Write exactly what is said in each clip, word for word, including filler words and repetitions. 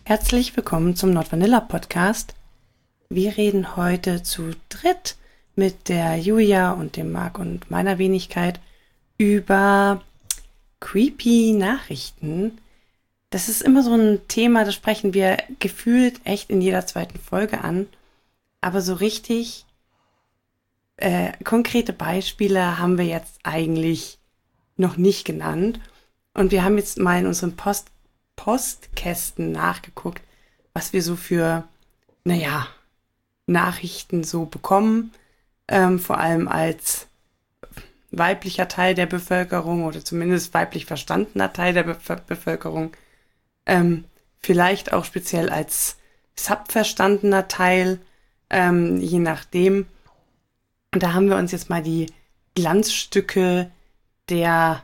Herzlich willkommen zum Not Vanilla Podcast. Wir reden heute zu dritt mit der Julia und dem Marc und meiner Wenigkeit über creepy Nachrichten. Das ist immer so ein Thema, das sprechen wir gefühlt echt in jeder zweiten Folge an. Aber so richtig äh, konkrete Beispiele haben wir jetzt eigentlich noch nicht genannt. Und wir haben jetzt mal in unseren Post Postkästen nachgeguckt, was wir so für, naja, Nachrichten so bekommen, ähm, vor allem als weiblicher Teil der Bevölkerung oder zumindest weiblich verstandener Teil der Be- Bevölkerung, ähm, vielleicht auch speziell als subverstandener Teil, ähm, je nachdem. Und da haben wir uns jetzt mal die Glanzstücke der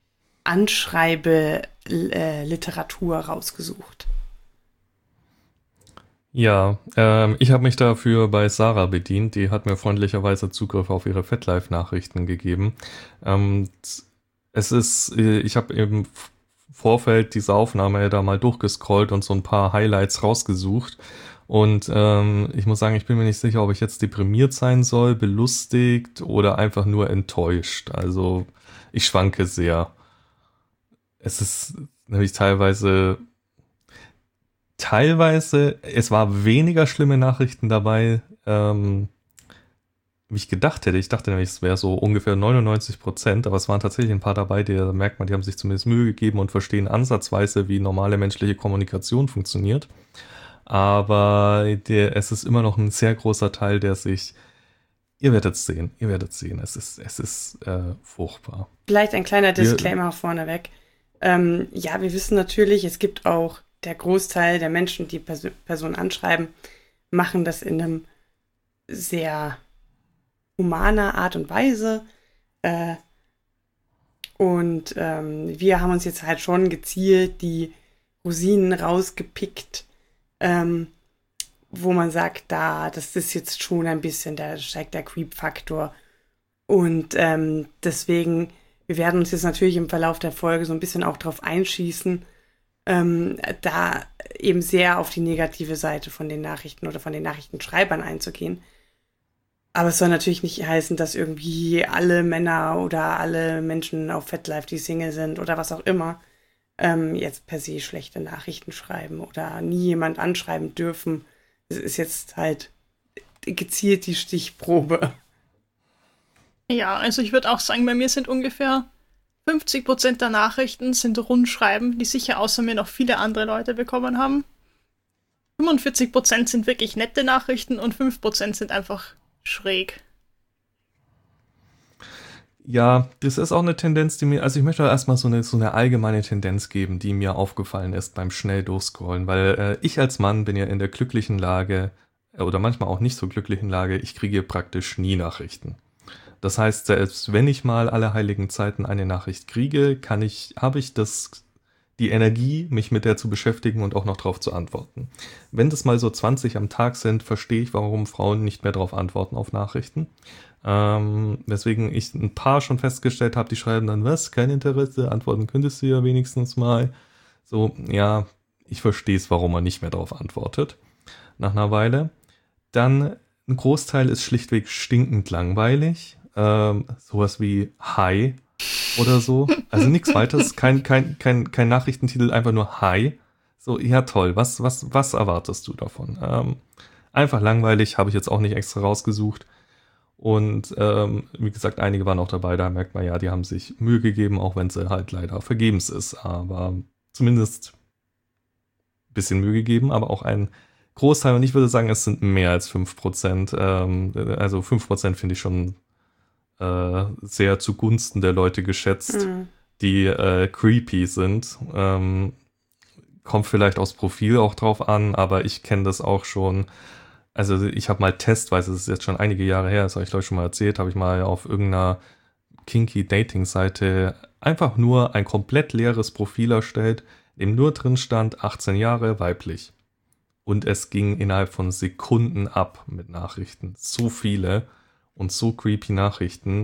Anschreibe-Literatur rausgesucht. Ja, ähm, ich habe mich dafür bei Sarah bedient. Die hat mir freundlicherweise Zugriff auf ihre FetLife-Nachrichten gegeben. Ähm, es ist, äh, ich habe im Vorfeld dieser Aufnahme da mal durchgescrollt und so ein paar Highlights rausgesucht. Und ähm, ich muss sagen, ich bin mir nicht sicher, ob ich jetzt deprimiert sein soll, belustigt oder einfach nur enttäuscht. Also ich schwanke sehr. Es ist nämlich teilweise, teilweise, es war weniger schlimme Nachrichten dabei, ähm, wie ich gedacht hätte. Ich dachte nämlich, es wäre so ungefähr neunundneunzig Prozent, aber es waren tatsächlich ein paar dabei, die da merkt man, die haben sich zumindest Mühe gegeben und verstehen ansatzweise, wie normale menschliche Kommunikation funktioniert. Aber der, es ist immer noch ein sehr großer Teil, der sich, ihr werdet es sehen, ihr werdet es sehen, es ist, es ist äh, furchtbar. Vielleicht ein kleiner Wir, Disclaimer vorneweg. Ähm, ja, wir wissen natürlich, es gibt auch der Großteil der Menschen, die Pers- Personen anschreiben, machen das in einem sehr humaner Art und Weise. Äh, und ähm, wir haben uns jetzt halt schon gezielt die Rosinen rausgepickt, ähm, wo man sagt, da, das ist jetzt schon ein bisschen, da steigt der Creep-Faktor. Und ähm, deswegen, wir werden uns jetzt natürlich im Verlauf der Folge so ein bisschen auch drauf einschießen, ähm, da eben sehr auf die negative Seite von den Nachrichten oder von den Nachrichtenschreibern einzugehen. Aber es soll natürlich nicht heißen, dass irgendwie alle Männer oder alle Menschen auf FetLife, die Single sind oder was auch immer, ähm, jetzt per se schlechte Nachrichten schreiben oder nie jemand anschreiben dürfen. Es ist jetzt halt gezielt die Stichprobe. Ja, also ich würde auch sagen, bei mir sind ungefähr fünfzig Prozent der Nachrichten sind Rundschreiben, die sicher außer mir noch viele andere Leute bekommen haben. fünfundvierzig Prozent sind wirklich nette Nachrichten und fünf Prozent sind einfach schräg. Ja, das ist auch eine Tendenz, die mir, also ich möchte erstmal so eine, so eine allgemeine Tendenz geben, die mir aufgefallen ist beim schnell durchscrollen, weil äh, ich als Mann bin ja in der glücklichen Lage, äh, oder manchmal auch nicht so glücklichen Lage, ich kriege praktisch nie Nachrichten. Das heißt, selbst wenn ich mal alle heiligen Zeiten eine Nachricht kriege, kann ich, habe ich das, die Energie, mich mit der zu beschäftigen und auch noch drauf zu antworten. Wenn das mal so zwanzig am Tag sind, verstehe ich, warum Frauen nicht mehr darauf antworten auf Nachrichten. Ähm, weswegen ich ein paar schon festgestellt habe, die schreiben dann, was, kein Interesse, antworten könntest du ja wenigstens mal. So, ja, ich verstehe es, warum man nicht mehr darauf antwortet, nach einer Weile. Dann, ein Großteil ist schlichtweg stinkend langweilig. Ähm, sowas wie Hi oder so. Also nichts weiteres, kein, kein, kein, kein Nachrichtentitel, einfach nur Hi. So, ja toll, was, was, was erwartest du davon? Ähm, einfach langweilig, habe ich jetzt auch nicht extra rausgesucht. Und ähm, wie gesagt, einige waren auch dabei, da merkt man ja, die haben sich Mühe gegeben, auch wenn sie halt leider vergebens ist. Aber zumindest ein bisschen Mühe gegeben, aber auch ein Großteil, und ich würde sagen, es sind mehr als fünf Prozent. Ähm, also fünf Prozent finde ich schon äh, sehr zugunsten der Leute geschätzt, Mhm. die äh, creepy sind. Ähm, kommt vielleicht aufs Profil auch drauf an, aber ich kenne das auch schon. Also ich habe mal testweise, das ist jetzt schon einige Jahre her, das habe ich glaube ich schon mal erzählt, habe ich mal auf irgendeiner kinky Dating-Seite einfach nur ein komplett leeres Profil erstellt, in dem nur drin stand achtzehn Jahre, weiblich. Und es ging innerhalb von Sekunden ab mit Nachrichten. So viele und so creepy Nachrichten.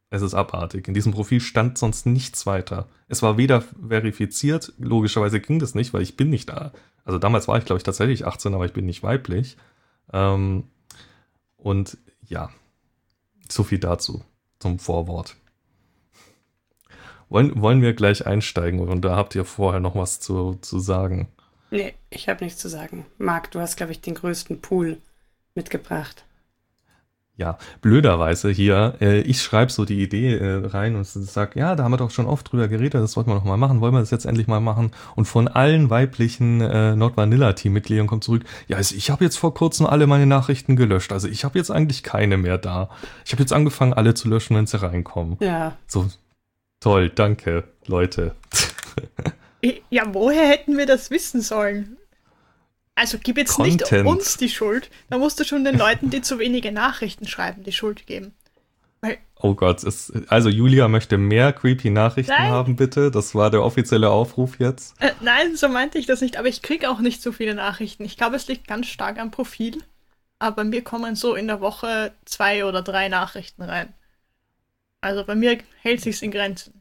Es ist abartig. In diesem Profil stand sonst nichts weiter. Es war weder verifiziert, logischerweise ging das nicht, weil ich bin nicht da. Also damals war ich, glaube ich, tatsächlich achtzehn, aber ich bin nicht weiblich. Ähm, und ja, so viel dazu, zum Vorwort. Wollen, wollen wir gleich einsteigen und da habt ihr vorher noch was zu, zu sagen? Nee, ich habe nichts zu sagen. Marc, du hast, glaube ich, den größten Pool mitgebracht. Ja, blöderweise hier, äh, ich schreibe so die Idee äh, rein und sage, ja, da haben wir doch schon oft drüber geredet, das wollten wir noch mal machen, wollen wir das jetzt endlich mal machen? Und von allen weiblichen äh, Not-Vanilla-Team-Mitgliedern kommt zurück, ja, also ich habe jetzt vor kurzem alle meine Nachrichten gelöscht, also ich habe jetzt eigentlich keine mehr da. Ich habe jetzt angefangen, alle zu löschen, wenn sie reinkommen. Ja. So, toll, danke, Leute. Ja, woher hätten wir das wissen sollen? Also gib jetzt Content. Nicht uns die Schuld, da musst du schon den Leuten, die zu wenige Nachrichten schreiben, die Schuld geben. Weil Oh Gott, es, also Julia möchte mehr creepy Nachrichten Nein. haben, bitte. Das war der offizielle Aufruf jetzt. Äh, nein, so meinte ich das nicht, aber ich kriege auch nicht so viele Nachrichten. Ich glaube, es liegt ganz stark am Profil. Aber bei mir kommen so in der Woche zwei oder drei Nachrichten rein. Also bei mir hält sich's in Grenzen.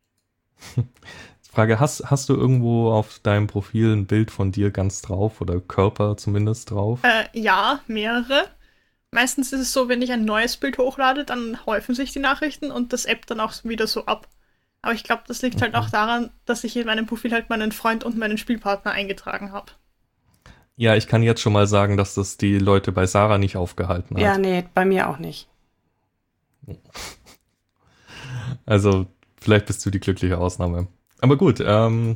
Frage, hast, hast du irgendwo auf deinem Profil ein Bild von dir ganz drauf oder Körper zumindest drauf? Äh, ja, mehrere. Meistens ist es so, wenn ich ein neues Bild hochlade, dann häufen sich die Nachrichten und das ebbt dann auch wieder so ab. Aber ich glaube, das liegt halt auch daran, dass ich in meinem Profil halt meinen Freund und meinen Spielpartner eingetragen habe. Ja, ich kann jetzt schon mal sagen, dass das die Leute bei Sarah nicht aufgehalten hat. Ja, nee, bei mir auch nicht. Also, vielleicht bist du die glückliche Ausnahme. Aber gut, ähm,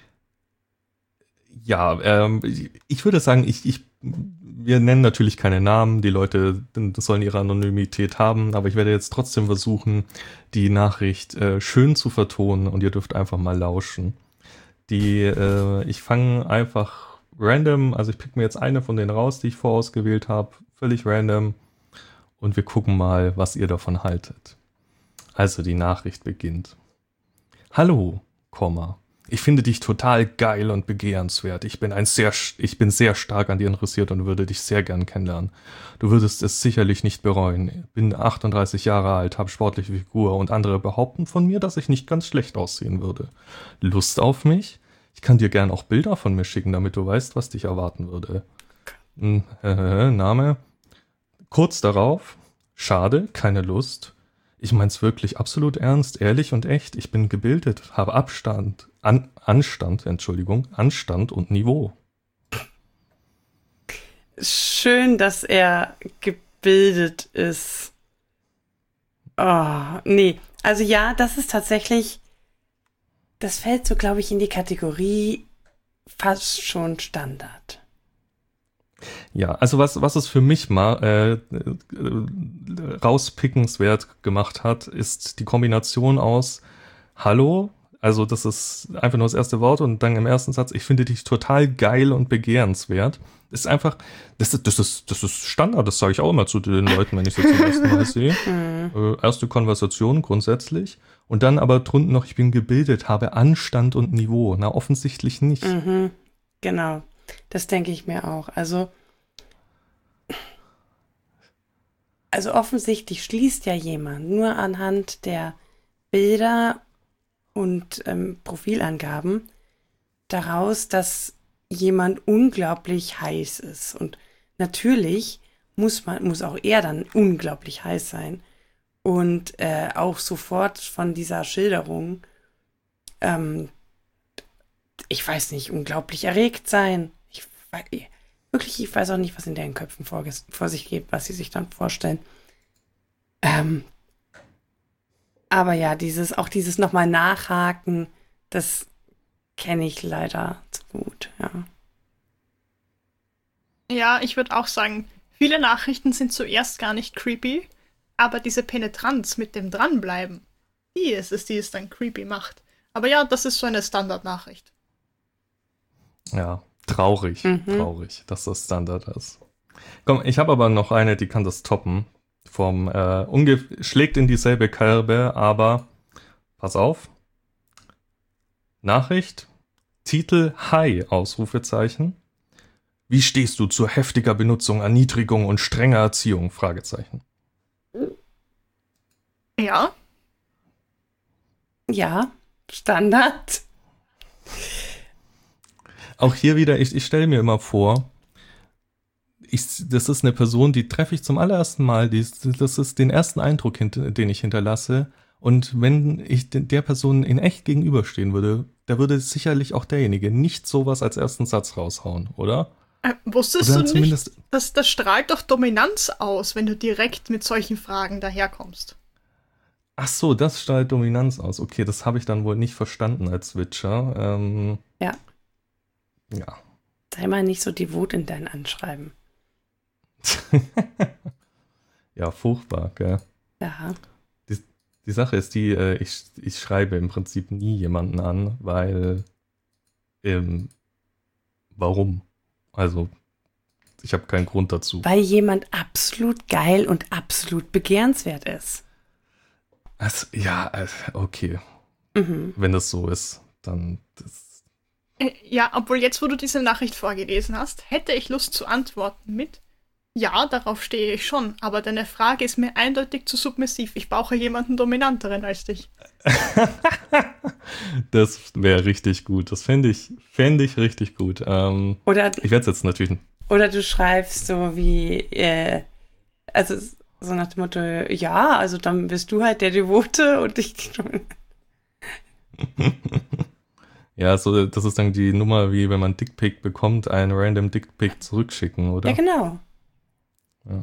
ja, ähm, ich würde sagen, ich, ich, wir nennen natürlich keine Namen, die Leute sollen ihre Anonymität haben, aber ich werde jetzt trotzdem versuchen, die Nachricht äh, schön zu vertonen und ihr dürft einfach mal lauschen. Die, äh, ich fange einfach random, also ich pick mir jetzt eine von denen raus, die ich vorausgewählt habe, völlig random und wir gucken mal, was ihr davon haltet. Also die Nachricht beginnt. Hallo, Komma. Ich finde dich total geil und begehrenswert. Ich bin ein sehr, ich bin sehr stark an dir interessiert und würde dich sehr gern kennenlernen. Du würdest es sicherlich nicht bereuen. Bin achtunddreißig Jahre alt, habe sportliche Figur und andere behaupten von mir, dass ich nicht ganz schlecht aussehen würde. Lust auf mich? Ich kann dir gern auch Bilder von mir schicken, damit du weißt, was dich erwarten würde. Hm, äh, Name? Kurz darauf. Schade, keine Lust. Ich mein's wirklich absolut ernst, ehrlich und echt. Ich bin gebildet, habe Abstand, an, Anstand, Entschuldigung, Anstand und Niveau. Schön, dass er gebildet ist. Oh, nee. Also ja, das ist tatsächlich, das fällt so, glaube ich, in die Kategorie fast schon Standard. Ja, also was, was es für mich mal äh, äh, rauspickenswert gemacht hat, ist die Kombination aus Hallo, also das ist einfach nur das erste Wort und dann im ersten Satz, ich finde dich total geil und begehrenswert. Das ist einfach, das ist, das ist, das ist Standard, das sage ich auch immer zu den Leuten, wenn ich sie zum ersten Mal sehe. äh, erste Konversation grundsätzlich und dann aber drunten noch, ich bin gebildet, habe Anstand und Niveau. Na, offensichtlich nicht. Mhm, genau. Das denke ich mir auch. Also, also offensichtlich schließt ja jemand nur anhand der Bilder und ähm, Profilangaben daraus, dass jemand unglaublich heiß ist. Und natürlich muss man, muss auch er dann unglaublich heiß sein und äh, auch sofort von dieser Schilderung, ähm, ich weiß nicht, unglaublich erregt sein. Ich, wirklich, ich weiß auch nicht, was in deren Köpfen vor, vor sich geht, was sie sich dann vorstellen. Ähm, aber ja, dieses, auch dieses nochmal Nachhaken, das kenne ich leider zu gut, ja. Ja, ich würde auch sagen, viele Nachrichten sind zuerst gar nicht creepy, aber diese Penetranz mit dem Dranbleiben, die ist es, die es dann creepy macht. Aber ja, das ist so eine Standardnachricht. Ja, traurig, Mhm. traurig, dass das Standard ist. Komm, ich habe aber noch eine, die kann das toppen. Vom äh, ungef- schlägt in dieselbe Kerbe, aber pass auf. Nachricht, Titel Hi, Ausrufezeichen. Wie stehst du zu heftiger Benutzung, Erniedrigung und strenger Erziehung? Fragezeichen. Ja, Ja, Standard. Auch hier wieder, ich, ich stelle mir immer vor, ich, das ist eine Person, die treffe ich zum allerersten Mal, die, das ist den ersten Eindruck, den ich hinterlasse. Und wenn ich der Person in echt gegenüberstehen würde, da würde sicherlich auch derjenige nicht sowas als ersten Satz raushauen, oder? Äh, wusstest Oder du zumindest nicht, dass das strahlt doch Dominanz aus, wenn du direkt mit solchen Fragen daherkommst? Ach so, das strahlt Dominanz aus. Okay, das habe ich dann wohl nicht verstanden als Witcher. Ähm, Ja. ja. Sei mal nicht so devot in dein Anschreiben. Ja, furchtbar, gell? Ja. Die, die Sache ist die, äh, ich, ich schreibe im Prinzip nie jemanden an, weil ähm, warum? Also, ich habe keinen Grund dazu. Weil jemand absolut geil und absolut begehrenswert ist. Also, ja, äh, okay. Mhm. Wenn das so ist, dann das. Äh, ja, obwohl jetzt, wo du diese Nachricht vorgelesen hast, hätte ich Lust zu antworten mit ja, darauf stehe ich schon, aber deine Frage ist mir eindeutig zu submissiv. Ich brauche jemanden dominanteren als dich. Das wäre richtig gut. Das fände ich, fänd ich richtig gut. Ähm, Oder, ich werde es jetzt natürlich. oder du schreibst so wie, äh, also so nach dem Motto, ja, also dann bist du halt der Devote und ich. Ja, so, das ist dann die Nummer, wie wenn man Dickpick bekommt, einen random Dickpick zurückschicken, oder? Ja, genau. Ja.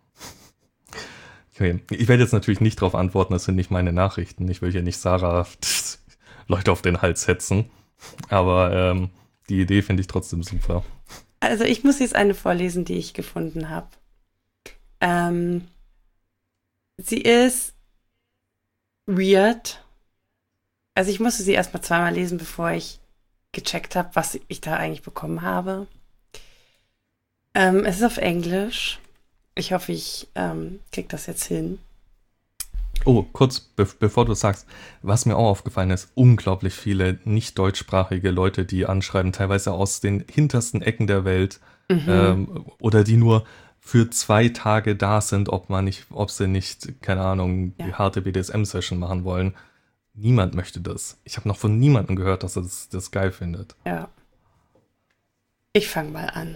Okay. Ich werde jetzt natürlich nicht darauf antworten, das sind nicht meine Nachrichten. Ich will hier nicht Sarah Leute auf den Hals hetzen. Aber ähm, die Idee finde ich trotzdem super. Also ich muss jetzt eine vorlesen, die ich gefunden habe. Ähm, sie ist weird. Also ich musste sie erstmal zweimal lesen, bevor ich gecheckt habe, was ich da eigentlich bekommen habe. Ähm, es ist auf Englisch. Ich hoffe, ich ähm, krieg das jetzt hin. Oh, kurz be bevor du sagst, was mir auch aufgefallen ist, unglaublich viele nicht deutschsprachige Leute, die anschreiben, teilweise aus den hintersten Ecken der Welt, mhm. ähm, oder die nur für zwei Tage da sind, ob man nicht, ob sie nicht, keine Ahnung, ja. die harte B D S M-Session machen wollen. Niemand möchte das. Ich habe noch von niemandem gehört, dass er das, das geil findet. Ja. Ich fange mal an.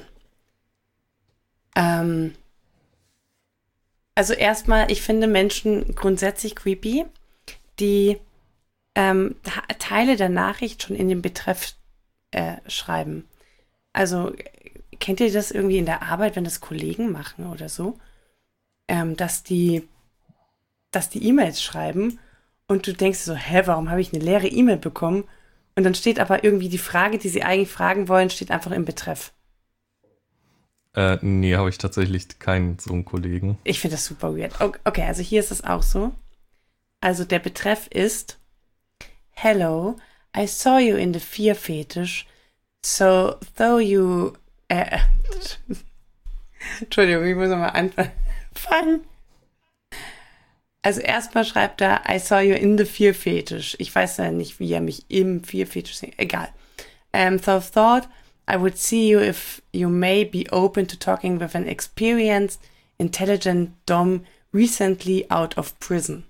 Ähm, also erstmal, ich finde Menschen grundsätzlich creepy, die ähm, Teile der Nachricht schon in den Betreff äh, schreiben. Also kennt ihr das irgendwie in der Arbeit, wenn das Kollegen machen oder so? Ähm, dass die dass die E-Mails schreiben und du denkst so, hä, warum habe ich eine leere E-Mail bekommen? Und dann steht aber irgendwie die Frage, die sie eigentlich fragen wollen, steht einfach im Betreff. Äh, nee, habe ich tatsächlich keinen so einen Kollegen. Ich finde das super weird. Okay, also hier ist es auch so. Also der Betreff ist Hello, I saw you in the fear fetish, so though you... Äh, Entschuldigung, ich muss nochmal anfangen. Also erstmal schreibt er, I saw you in the fear fetish. Ich weiß ja nicht, wie er mich im fear fetish sieht. Egal. Um, so thought I would see you if you may be open to talking with an experienced, intelligent Dom recently out of prison.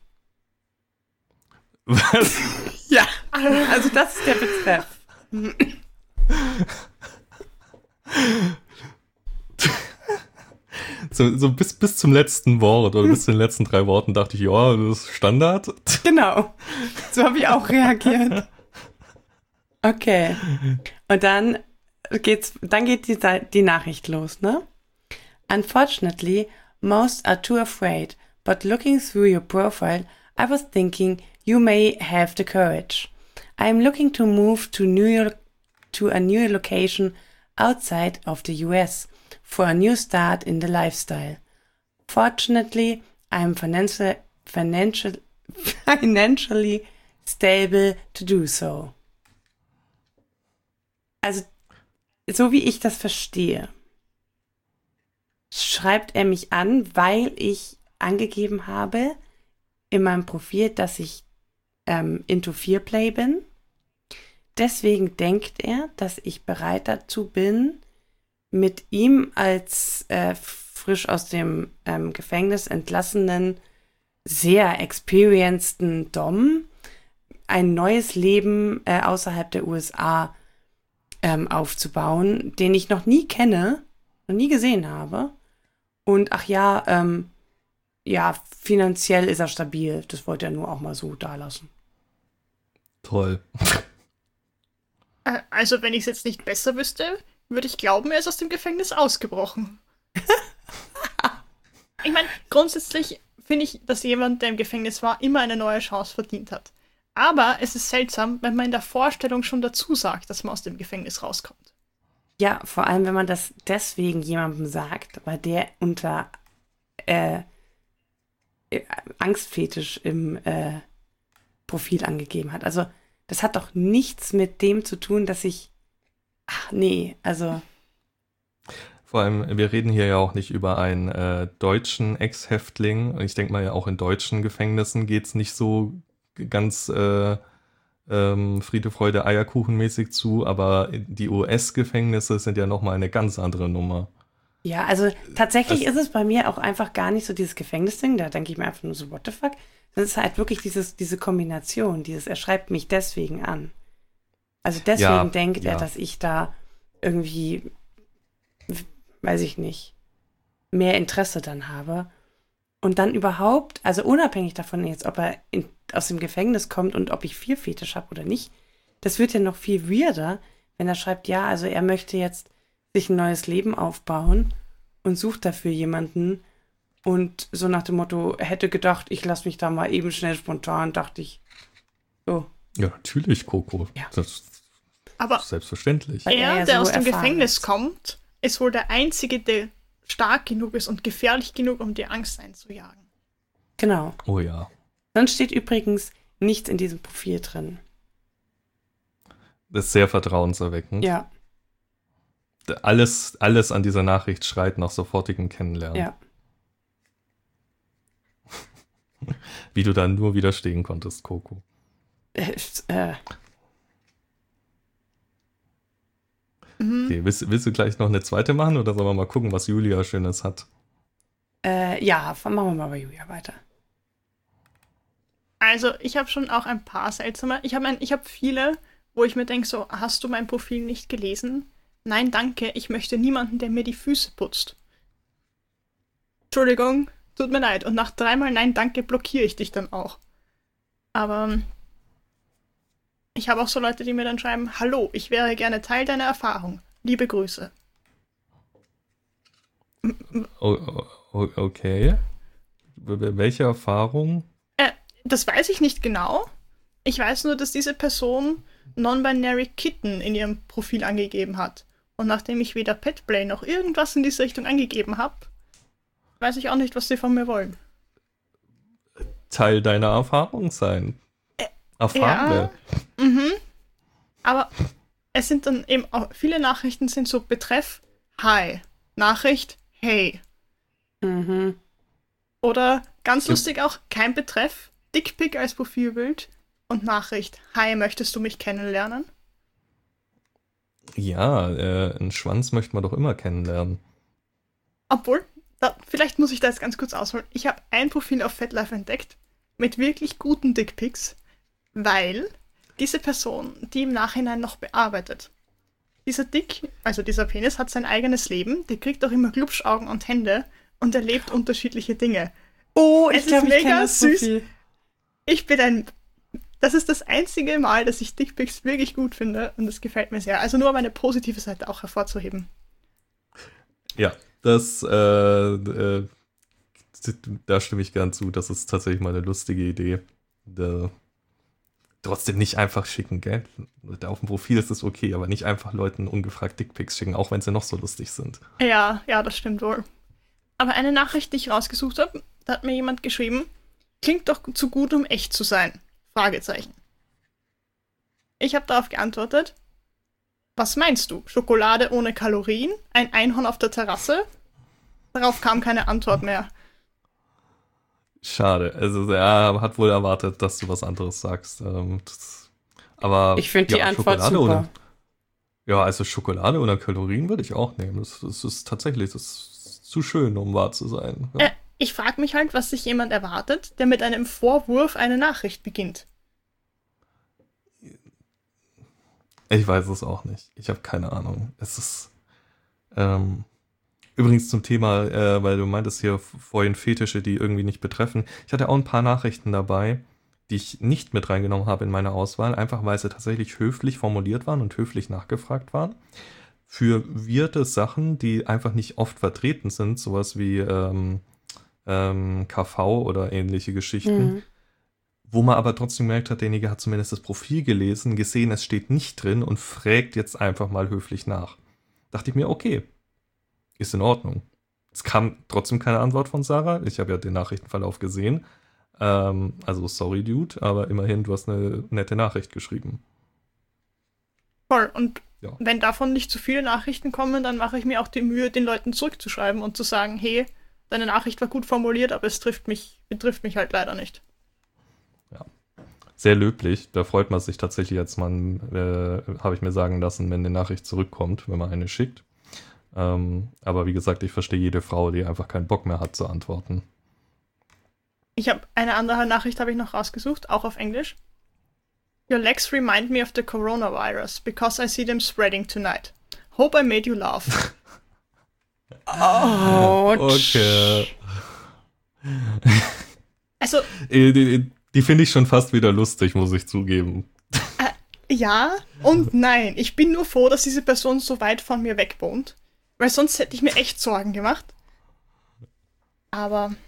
Was? Ja, also das ist der Betreff. So, so bis, bis zum letzten Wort oder bis zu den letzten drei Worten dachte ich, ja, das ist Standard. Genau, so habe ich auch reagiert. Okay, und dann geht's, dann geht die, die Nachricht los, ne? Unfortunately, most are too afraid, but looking through your profile, I was thinking you may have the courage. I am looking to move to New York, to a new location outside of the U S for a new start in the lifestyle. Fortunately, I am financial, financial, financially stable to do so. Also, so wie ich das verstehe, schreibt er mich an, weil ich angegeben habe in meinem Profil, dass ich ähm, into Fear Play bin. Deswegen denkt er, dass ich bereit dazu bin, mit ihm als äh, frisch aus dem ähm, Gefängnis entlassenen, sehr experienceden Dom ein neues Leben äh, außerhalb der U S A ähm, aufzubauen, den ich noch nie kenne, noch nie gesehen habe. Und ach ja, ähm, ja, finanziell ist er stabil. Das wollte er nur auch mal so da lassen. Toll. Äh, Also, wenn ich es jetzt nicht besser wüsste, würde ich glauben, er ist aus dem Gefängnis ausgebrochen. Ich meine, grundsätzlich finde ich, dass jemand, der im Gefängnis war, immer eine neue Chance verdient hat. Aber es ist seltsam, wenn man in der Vorstellung schon dazu sagt, dass man aus dem Gefängnis rauskommt. Ja, vor allem, wenn man das deswegen jemandem sagt, weil der unter äh, äh, Angstfetisch im äh, Profil angegeben hat. Also, das hat doch nichts mit dem zu tun, dass ich. Ach, nee, also. Vor allem, wir reden hier ja auch nicht über einen äh, deutschen Ex-Häftling. Und ich denke mal, ja auch in deutschen Gefängnissen geht es nicht so ganz äh, ähm, Friede, Freude, Eierkuchenmäßig zu. Aber die U S-Gefängnisse sind ja nochmal eine ganz andere Nummer. Ja, also tatsächlich Das- ist es bei mir auch einfach gar nicht so dieses Gefängnisding. Da denke ich mir einfach nur so, what the fuck? Das ist halt wirklich dieses, diese Kombination, dieses, er schreibt mich deswegen an. Also deswegen Ja, denkt er, ja. dass ich da irgendwie, w- weiß ich nicht, mehr Interesse dann habe. Und dann überhaupt, also unabhängig davon jetzt, ob er in, aus dem Gefängnis kommt und ob ich viel Fetisch habe oder nicht, das wird ja noch viel weirder, wenn er schreibt, ja, also er möchte jetzt sich ein neues Leben aufbauen und sucht dafür jemanden. Und so nach dem Motto, er hätte gedacht, ich lasse mich da mal eben schnell spontan, dachte ich, so. Ja, natürlich, Coco. Ja. Das Aber ist selbstverständlich. Weil er er, ja der so aus dem erfahren Gefängnis ist. kommt, ist wohl der Einzige, der stark genug ist und gefährlich genug, um dir Angst einzujagen. Genau. Oh ja. Dann steht übrigens nichts in diesem Profil drin. Das ist sehr vertrauenserweckend. Ja, Alles, alles an dieser Nachricht schreit nach sofortigem Kennenlernen. ja. Wie du dann nur widerstehen konntest, Coco. Äh, äh, Mhm. Okay, willst, willst du gleich noch eine zweite machen oder sollen wir mal gucken, was Julia Schönes hat? äh, ja, machen wir mal bei Julia weiter. Also, ich habe schon auch ein paar seltsame. Ich habe ich hab viele, wo ich mir denke, so, hast du mein Profil nicht gelesen? Nein, danke, ich möchte niemanden, der mir die Füße putzt. Entschuldigung, tut mir leid. Und nach dreimal Nein, danke blockiere ich dich dann auch. Aber ähm, ich habe auch so Leute, die mir dann schreiben, hallo, ich wäre gerne Teil deiner Erfahrung. Liebe Grüße. Oh, oh, okay. W- Welche Erfahrung? Äh, das weiß ich nicht genau. Ich weiß nur, dass diese Person Non-Binary Kitten in ihrem Profil angegeben hat. Und nachdem ich weder Petplay noch irgendwas in diese Richtung angegeben habe, weiß ich auch nicht, was sie von mir wollen. Teil deiner Erfahrung sein. Erfahrene. Mhm. Aber es sind dann eben auch, viele Nachrichten sind so Betreff Hi, Nachricht Hey. Mhm. Oder ganz Ja. lustig auch, kein Betreff, Dickpic als Profilbild und Nachricht Hi, möchtest du mich kennenlernen? Ja, äh, einen Schwanz möchte man doch immer kennenlernen. Obwohl, da, vielleicht muss ich da jetzt ganz kurz ausholen. Ich habe ein Profil auf FetLife entdeckt mit wirklich guten Dickpics, weil diese Person die im Nachhinein noch bearbeitet. Dieser Dick, also dieser Penis, hat sein eigenes Leben, der kriegt auch immer Glubschaugen und Hände und erlebt unterschiedliche Dinge. Oh, Es ich ist glaube, ich mega kenne das süß. Profil. Ich bin ein... Das ist das einzige Mal, dass ich Dickpics wirklich gut finde und das gefällt mir sehr. Also nur um eine positive Seite auch hervorzuheben. Ja, das, äh, äh, da stimme ich gern zu. Das ist tatsächlich mal eine lustige Idee. Da, trotzdem nicht einfach schicken, gell? Da auf dem Profil ist es okay, aber nicht einfach Leuten ungefragt Dickpics schicken, auch wenn sie noch so lustig sind. Ja, ja, das stimmt wohl. Aber eine Nachricht, die ich rausgesucht habe, da hat mir jemand geschrieben, klingt doch zu gut, um echt zu sein. Fragezeichen. Ich habe darauf geantwortet, was meinst du? Schokolade ohne Kalorien? Ein Einhorn auf der Terrasse? Darauf kam keine Antwort mehr. Schade. Also er hat wohl erwartet, dass du was anderes sagst. Ähm, das, aber Ich finde die ja, Antwort Schokolade super. Ohne, ja, also Schokolade ohne Kalorien würde ich auch nehmen. Das, das ist tatsächlich das ist zu schön, um wahr zu sein. Ja. Äh, ich frage mich halt, was sich jemand erwartet, der mit einem Vorwurf eine Nachricht beginnt. Ich weiß es auch nicht. Ich habe keine Ahnung. Es ist ähm, übrigens zum Thema, äh, weil du meintest hier vorhin Fetische, die irgendwie nicht betreffen. Ich hatte auch ein paar Nachrichten dabei, die ich nicht mit reingenommen habe in meine Auswahl, einfach weil sie tatsächlich höflich formuliert waren und höflich nachgefragt waren. Für weirde Sachen, die einfach nicht oft vertreten sind, sowas wie ähm, ähm, K V oder ähnliche Geschichten, Mhm. wo man aber trotzdem gemerkt hat, derjenige hat zumindest das Profil gelesen, gesehen, es steht nicht drin und fragt jetzt einfach mal höflich nach. Dachte ich mir, okay, ist in Ordnung. Es kam trotzdem keine Antwort von Sarah. Ich habe ja den Nachrichtenverlauf gesehen. Ähm, also sorry, Dude, aber immerhin, du hast eine nette Nachricht geschrieben. Voll. Und Ja. wenn davon nicht zu viele Nachrichten kommen, dann mache ich mir auch die Mühe, den Leuten zurückzuschreiben und zu sagen, hey, deine Nachricht war gut formuliert, aber es trifft mich, betrifft mich halt leider nicht. Sehr löblich. Da freut man sich tatsächlich als Mann, äh, habe ich mir sagen lassen, wenn eine Nachricht zurückkommt, wenn man eine schickt. Ähm, aber wie gesagt, ich verstehe jede Frau, die einfach keinen Bock mehr hat zu antworten. Ich habe eine andere Nachricht habe ich noch rausgesucht, auch auf Englisch. Your legs remind me of the coronavirus because I see them spreading tonight. Hope I made you laugh. Oh, Okay. Also, Äh, Die, die finde ich schon fast wieder lustig, muss ich zugeben. ja und nein. Ich bin nur froh, dass diese Person so weit von mir weg wohnt. Weil sonst hätte ich mir echt Sorgen gemacht. Aber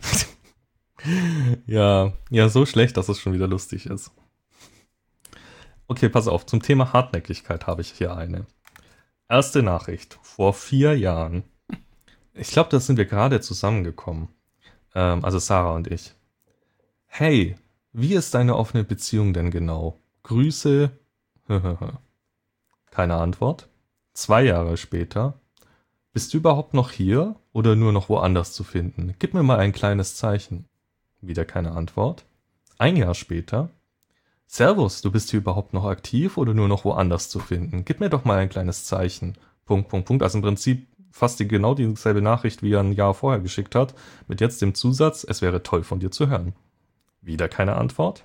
Ja, ja, so schlecht, dass es schon wieder lustig ist. Okay, pass auf, zum Thema Hartnäckigkeit habe ich hier eine. Erste Nachricht, vor vier Jahren. Ich glaube, da sind wir gerade zusammengekommen. Ähm, also Sarah und ich. Hey, wie ist deine offene Beziehung denn genau? Grüße. Keine Antwort. Zwei Jahre später. Bist du überhaupt noch hier oder nur noch woanders zu finden? Gib mir mal ein kleines Zeichen. Wieder keine Antwort. Ein Jahr später. Servus, du bist hier überhaupt noch aktiv oder nur noch woanders zu finden? Gib mir doch mal ein kleines Zeichen. Punkt, Punkt, Punkt. Also im Prinzip fast die, genau dieselbe Nachricht, wie er ein Jahr vorher geschickt hat, mit jetzt dem Zusatz, es wäre toll von dir zu hören. Wieder keine Antwort.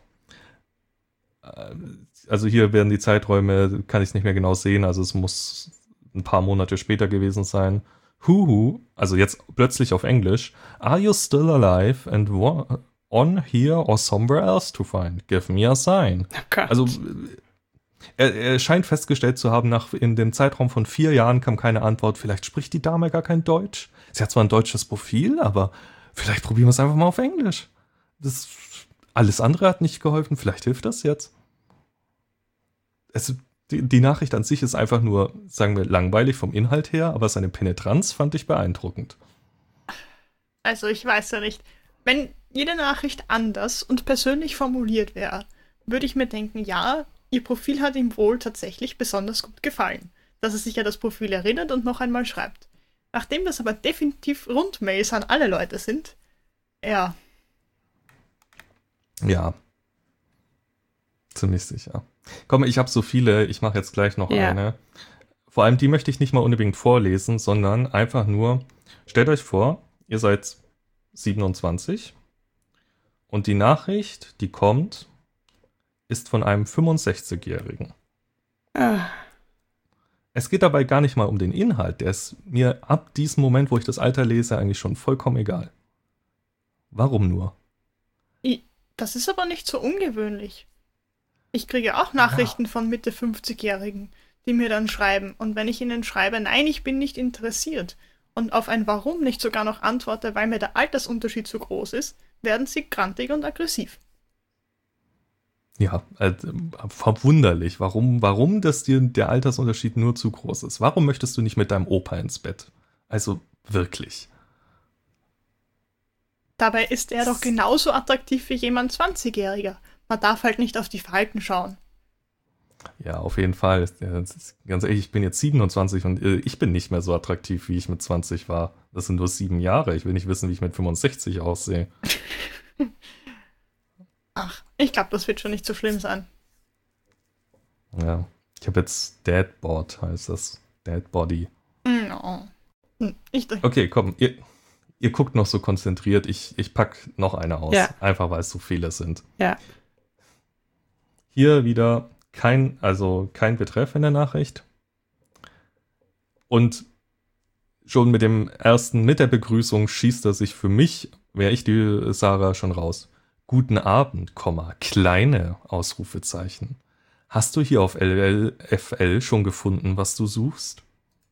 Also hier werden die Zeiträume, kann ich nicht mehr genau sehen, also es muss ein paar Monate später gewesen sein. Huhu, also jetzt plötzlich auf Englisch. Are you still alive and wa- on here or somewhere else to find? Give me a sign. Oh Gott. Also er, er scheint festgestellt zu haben, nach in dem Zeitraum von vier Jahren kam keine Antwort. Vielleicht spricht die Dame gar kein Deutsch. Sie hat zwar ein deutsches Profil, aber vielleicht probieren wir es einfach mal auf Englisch. Das, alles andere hat nicht geholfen. Vielleicht hilft das jetzt. Es, die, die Nachricht an sich ist einfach nur, sagen wir, langweilig vom Inhalt her, aber seine Penetranz fand ich beeindruckend. also ich weiß ja nicht. Wenn jede Nachricht anders und persönlich formuliert wäre, würde ich mir denken, ja, ihr Profil hat ihm wohl tatsächlich besonders gut gefallen. Dass er sich an das Profil erinnert und noch einmal schreibt. Nachdem das aber definitiv Rundmails an alle Leute sind, ja, Ja. Ziemlich sicher. Komm, ich habe so viele, ich mache jetzt gleich noch Ja. eine. Vor allem die möchte ich nicht mal unbedingt vorlesen, sondern einfach nur, stellt euch vor, ihr seid siebenundzwanzig und die Nachricht, die kommt, ist von einem fünfundsechzigjährigen. Ah, Es geht dabei gar nicht mal um den Inhalt, der ist mir ab diesem Moment, wo ich das Alter lese, eigentlich schon vollkommen egal. Warum nur? i- das ist aber nicht so ungewöhnlich. Ich kriege auch Nachrichten von Mitte fünfzigjährigen, die mir dann schreiben. Und wenn ich ihnen schreibe, nein, ich bin nicht interessiert, und auf ein Warum nicht sogar noch antworte, weil mir der Altersunterschied zu groß ist, werden sie grantig und aggressiv. Ja, äh, verwunderlich. Warum, warum das dir der Altersunterschied nur zu groß ist? Warum möchtest du nicht mit deinem Opa ins Bett? Also wirklich. Dabei ist er doch genauso attraktiv wie jemand zwanzigjähriger. Man darf halt nicht auf die Verhalten schauen. Ja, auf jeden Fall. Ja, das ist, ganz ehrlich, ich bin jetzt siebenundzwanzig und äh, ich bin nicht mehr so attraktiv, wie ich mit zwanzig war. Das sind nur sieben Jahre. Ich will nicht wissen, wie ich mit fünfundsechzig aussehe. Ach, ich glaube, das wird schon nicht so schlimm sein. Ja, ich habe jetzt Dadboard, heißt das. Dadbody. No. Hm, Ich, Okay, komm, ihr, ihr guckt noch so konzentriert. Ich, ich pack noch eine aus. Ja. Einfach, weil es so viele sind. ja. Hier wieder kein, also kein Betreff in der Nachricht. Und schon mit dem ersten, mit der Begrüßung schießt er sich für mich, wäre ich die Sarah, schon raus. Guten Abend, Komma, kleine Ausrufezeichen. Hast du hier auf L L F L schon gefunden, was du suchst?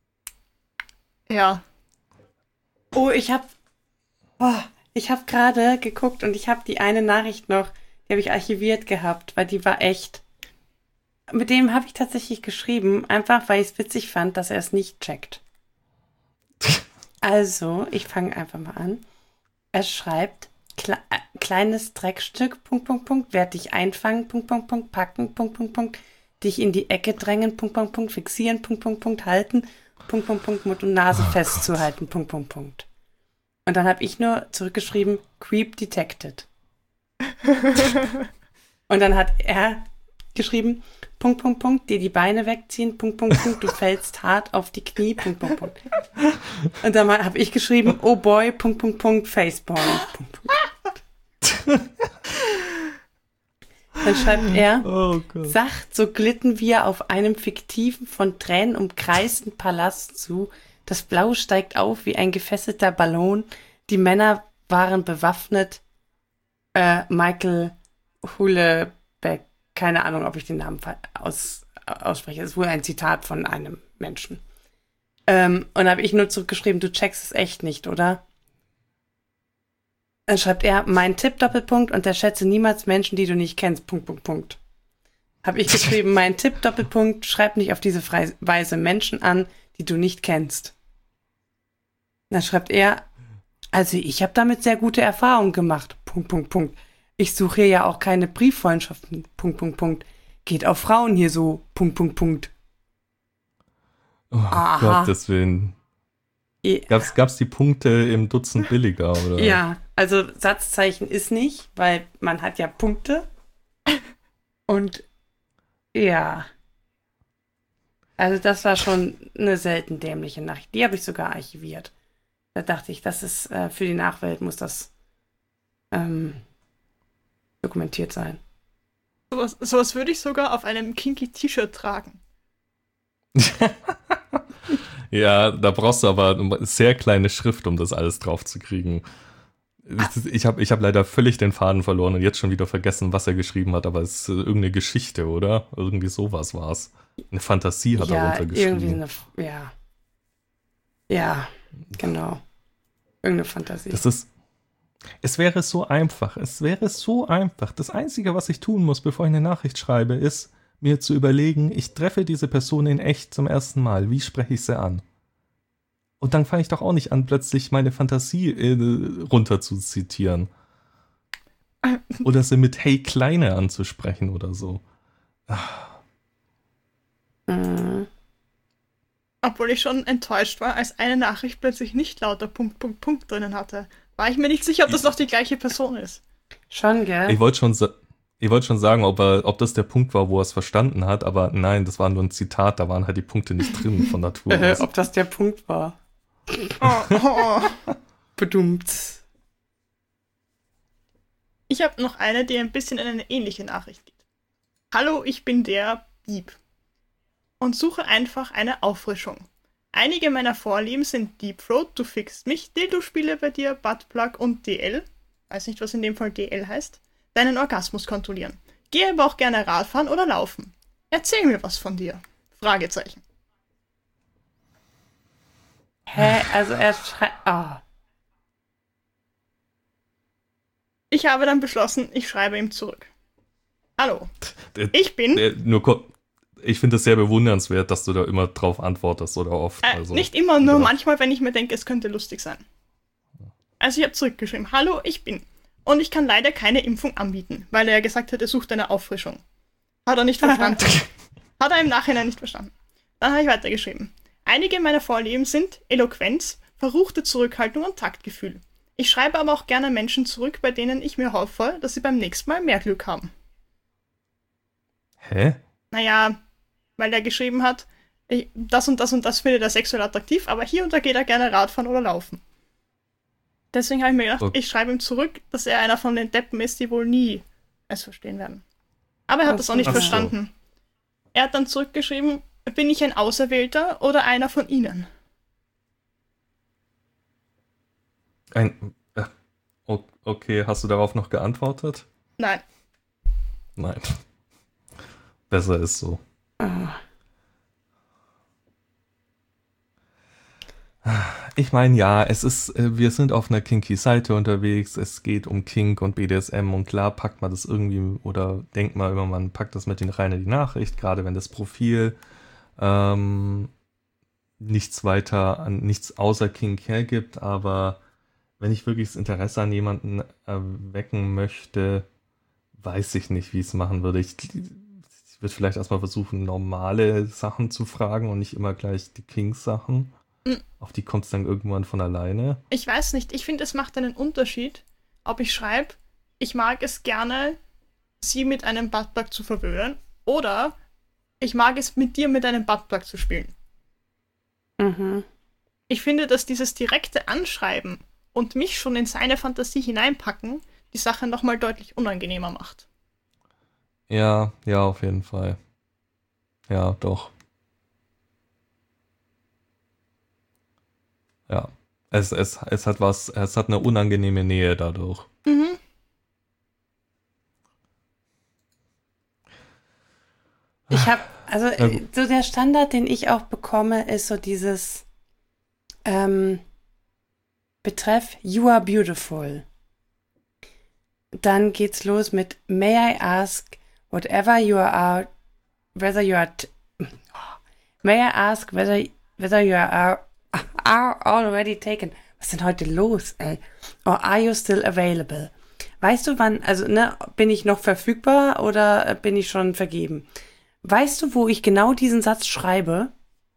Ja. Oh, ich habe oh, ich habe gerade geguckt und ich habe die eine Nachricht noch, die habe ich archiviert gehabt, weil die war echt. Mit dem habe ich tatsächlich geschrieben, einfach weil ich es witzig fand, dass er es nicht checkt. Also, ich fange einfach mal an. Er schreibt, Kle äh, kleines Dreckstück, Punkt, Punkt, Punkt, werd dich einfangen, Punkt, Punkt, Punkt, packen, Punkt, Punkt, Punkt, dich in die Ecke drängen, Punkt, Punkt, Punkt, fixieren, Punkt, Punkt, Punkt, halten, Punkt, Punkt, Punkt, Mund und Nase oh festzuhalten, Gott. Punkt, Punkt, Punkt. Und dann habe ich nur zurückgeschrieben, Creep detected. Und dann hat er geschrieben, Punkt, Punkt, Punkt, dir die Beine wegziehen, Punkt, Punkt, Punkt, du fällst hart auf die Knie, Punkt, Punkt, Punkt. Und dann habe ich geschrieben, oh boy, Punkt, Punkt, Punkt, Facepalm, Punkt, Punkt, Punkt. Dann schreibt er, oh sacht, so glitten wir auf einem fiktiven, von Tränen umkreisten Palast zu. Das Blau steigt auf wie ein gefesselter Ballon. Die Männer waren bewaffnet. Äh, Michael Houellebecq, keine Ahnung, ob ich den Namen aus, ausspreche. Das ist wohl ein Zitat von einem Menschen. Ähm, und da habe ich nur zurückgeschrieben, du checkst es echt nicht, oder? Dann schreibt er, mein Tipp, Doppelpunkt, unterschätze niemals Menschen, die du nicht kennst, Punkt, Punkt, Punkt. Habe ich geschrieben, mein Tipp, Doppelpunkt, schreib nicht auf diese Weise Menschen an, die du nicht kennst. Dann schreibt er, also ich habe damit sehr gute Erfahrungen gemacht, Punkt, Punkt, Punkt. Ich suche hier ja auch keine Brieffreundschaften, Punkt, Punkt, Punkt. Geht auf Frauen hier so, Punkt, Punkt, Punkt. Oh Aha. Gottes Willen. Gab's, gab's die Punkte im Dutzend billiger, oder? Ja, also Satzzeichen ist nicht, weil man hat ja Punkte. Und ja. Also das war schon eine selten dämliche Nachricht. Die habe ich sogar archiviert. Da dachte ich, das ist äh, für die Nachwelt muss das ähm, dokumentiert sein. Sowas, sowas würde ich sogar auf einem kinky T-Shirt tragen. Ja, da brauchst du aber eine sehr kleine Schrift, um das alles drauf zu kriegen. Ich habe ich hab leider völlig den Faden verloren und jetzt schon wieder vergessen, was er geschrieben hat, aber es ist irgendeine Geschichte, oder? Irgendwie sowas war es. Eine Fantasie hat ja, er runtergeschrieben. Irgendwie eine, ja. Ja, genau. Irgendeine Fantasie. Das ist, es wäre so einfach, es wäre so einfach. Das Einzige, was ich tun muss, bevor ich eine Nachricht schreibe, ist, mir zu überlegen, ich treffe diese Person in echt zum ersten Mal. Wie spreche ich sie an? Und dann fange ich doch auch nicht an, plötzlich meine Fantasie äh, runter zu zitieren. Oder sie mit Hey Kleine anzusprechen oder so. Mhm. Obwohl ich schon enttäuscht war, als eine Nachricht plötzlich nicht lauter Punkt, Punkt, Punkt drinnen hatte. War ich mir nicht sicher, ob das noch die gleiche Person ist. Schon, gell? Ich wollte schon sagen, Ich wollte schon sagen, ob, er, ob das der Punkt war, wo er es verstanden hat, aber nein, das war nur ein Zitat, da waren halt die Punkte nicht drin von Natur äh, aus. Ob das der Punkt war. Oh, oh. Bedummt. Ich habe noch eine, die ein bisschen in eine ähnliche Nachricht geht. Hallo, ich bin der Bieb und suche einfach eine Auffrischung. Einige meiner Vorlieben sind Deep Throat, Du fixst mich, Dildo-Spiele bei dir, Buttplug und D L. Weiß nicht, was in dem Fall D L heißt. Deinen Orgasmus kontrollieren. Gehe aber auch gerne Radfahren oder laufen. Erzähl mir was von dir. Fragezeichen. Hä? Also er schreibt... Oh. Ich habe dann beschlossen, ich schreibe ihm zurück. Hallo. Ich bin... Der, nur kurz. Ich finde es sehr bewundernswert, dass du da immer drauf antwortest oder oft. Äh, also, nicht immer, nur ja. Manchmal, wenn ich mir denke, es könnte lustig sein. Also ich habe zurückgeschrieben. Hallo, ich bin... Und ich kann leider keine Impfung anbieten, weil er ja gesagt hat, er sucht eine Auffrischung. Hat er nicht verstanden. Hat er im Nachhinein nicht verstanden. Dann habe ich weitergeschrieben. Einige meiner Vorlieben sind Eloquenz, verruchte Zurückhaltung und Taktgefühl. Ich schreibe aber auch gerne Menschen zurück, bei denen ich mir hoffe, dass sie beim nächsten Mal mehr Glück haben. Hä? Naja, weil er geschrieben hat, ich, das und das und das findet er sexuell attraktiv, aber hier und da geht er gerne Radfahren oder laufen. Deswegen habe ich mir gedacht, okay. Ich schreibe ihm zurück, dass er einer von den Deppen ist, die wohl nie es verstehen werden. Aber er hat Ach, das auch nicht verstanden. Er hat dann zurückgeschrieben, bin ich ein Auserwählter oder einer von Ihnen? Ein, äh, okay, hast du darauf noch geantwortet? Nein. Nein. Besser ist so. Ah. Ich meine, ja, es ist, wir sind auf einer kinky Seite unterwegs, es geht um Kink und B D S M und klar packt man das irgendwie oder denkt mal immer, man packt das mit in rein in die Nachricht, gerade wenn das Profil ähm, nichts weiter an nichts außer Kink hergibt, aber wenn ich wirklich das Interesse an jemanden erwecken möchte, weiß ich nicht, wie ich es machen würde. Ich, ich würde vielleicht erstmal versuchen, normale Sachen zu fragen und nicht immer gleich die Kink-Sachen. Mhm. Auf die kommt es dann irgendwann von alleine. Ich weiß nicht, ich finde, es macht einen Unterschied, ob ich schreibe, ich mag es gerne, sie mit einem Buttplug zu verwöhnen oder ich mag es mit dir mit einem Buttplug zu spielen. Mhm. Ich finde, dass dieses direkte Anschreiben und mich schon in seine Fantasie hineinpacken, die Sache nochmal deutlich unangenehmer macht. Ja, ja, auf jeden Fall. Ja, doch. Ja. Es, es, es hat was, es hat eine unangenehme Nähe dadurch. Mhm. Ich habe, also Ja, gut. so der Standard, den ich auch bekomme, ist so dieses ähm, Betreff You are beautiful. Dann geht's los mit May I ask whatever you are, whether you are, t- May I ask whether whether you are are already taken. Was ist denn heute los, ey? Or are you still available? Weißt du, wann, also, ne, bin ich noch verfügbar oder bin ich schon vergeben? Weißt du, wo ich genau diesen Satz schreibe?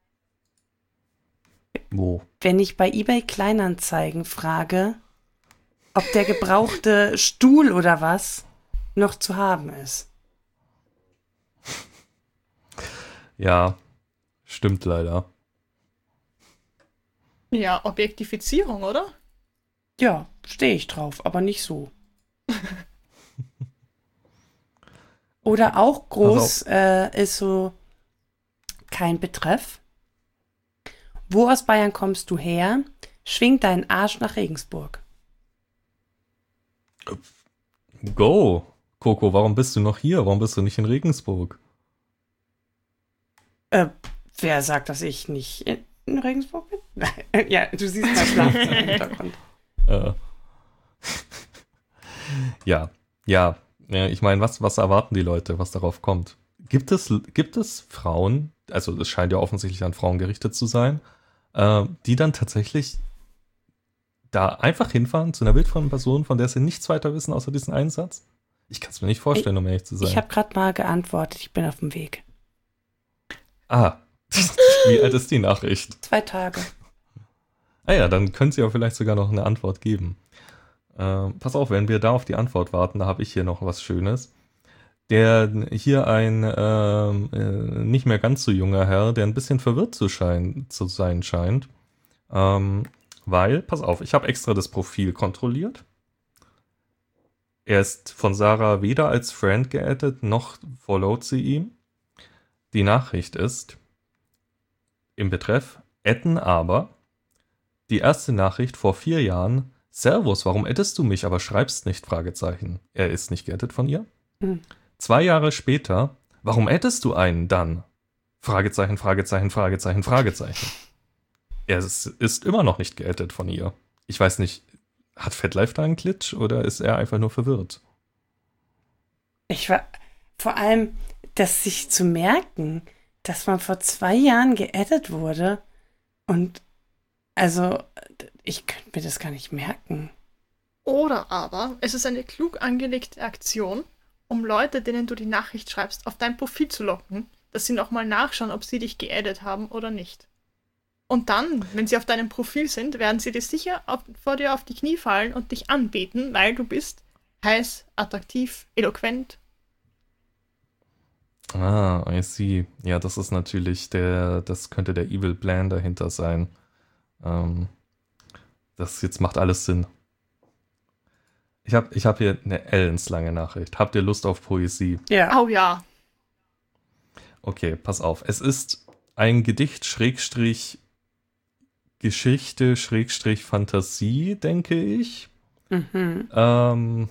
Wo? Wenn ich bei eBay Kleinanzeigen frage, ob der gebrauchte Stuhl oder was noch zu haben ist. Ja, stimmt leider. Ja, Objektifizierung, oder? Ja, stehe ich drauf, aber nicht so. Oder auch groß äh, ist so kein Betreff. Wo aus Bayern kommst du her? Schwing deinen Arsch nach Regensburg. Go! Coco, warum bist du noch hier? Warum bist du nicht in Regensburg? Äh, wer sagt, dass ich nicht in, in Regensburg bin? Ja, du siehst mein Schlafzimmer im Hintergrund. Äh. ja, ja. Ja, ich meine, was, was erwarten die Leute, was darauf kommt? Gibt es, gibt es Frauen, also es scheint ja offensichtlich an Frauen gerichtet zu sein, äh, die dann tatsächlich da einfach hinfahren zu einer wildfremden Person, von der sie nichts weiter wissen, außer diesen einen Satz? Ich kann es mir nicht vorstellen, um ehrlich zu sein. Ich habe gerade mal geantwortet, ich bin auf dem Weg. Ah, wie alt ist die Nachricht? Zwei Tage. Ah ja, dann können Sie ja vielleicht sogar noch eine Antwort geben. Äh, pass auf, wenn wir da auf die Antwort warten, da habe ich hier noch was Schönes. Der hier ein ähm, äh, nicht mehr ganz so junger Herr, der ein bisschen verwirrt zu, schein, zu sein scheint. Ähm, weil, pass auf, ich habe extra das Profil kontrolliert. Er ist von Sarah weder als Friend geaddet, noch followt sie ihm. Die Nachricht ist im Betreff adden aber die erste Nachricht vor vier Jahren. Servus, warum addest du mich, aber schreibst nicht? Fragezeichen. Er ist nicht geaddet von ihr. Hm. Zwei Jahre später, warum addest du einen dann? Fragezeichen, Fragezeichen, Fragezeichen, Fragezeichen. Er ist, ist immer noch nicht geaddet von ihr. Ich weiß nicht, hat FatLife da einen Glitch oder ist er einfach nur verwirrt? Ich war vor allem, dass sich zu merken, dass man vor zwei Jahren geaddet wurde und also ich könnte mir das gar nicht merken. Oder aber es ist eine klug angelegte Aktion, um Leute, denen du die Nachricht schreibst, auf dein Profil zu locken, dass sie nochmal nachschauen, ob sie dich geaddet haben oder nicht. Und dann, wenn sie auf deinem Profil sind, werden sie dir sicher auf, vor dir auf die Knie fallen und dich anbeten, weil du bist heiß, attraktiv, eloquent. Ah, I see. Ja, das ist natürlich der, das könnte der Evil Plan dahinter sein. Ähm, das jetzt macht alles Sinn. Ich habe ich hab hier eine ellenslange Nachricht. Habt ihr Lust auf Poesie? Ja. Oh ja. Okay, pass auf. Es ist ein Gedicht, Schrägstrich, Geschichte, Schrägstrich, Fantasie, denke ich. Mhm. Ähm,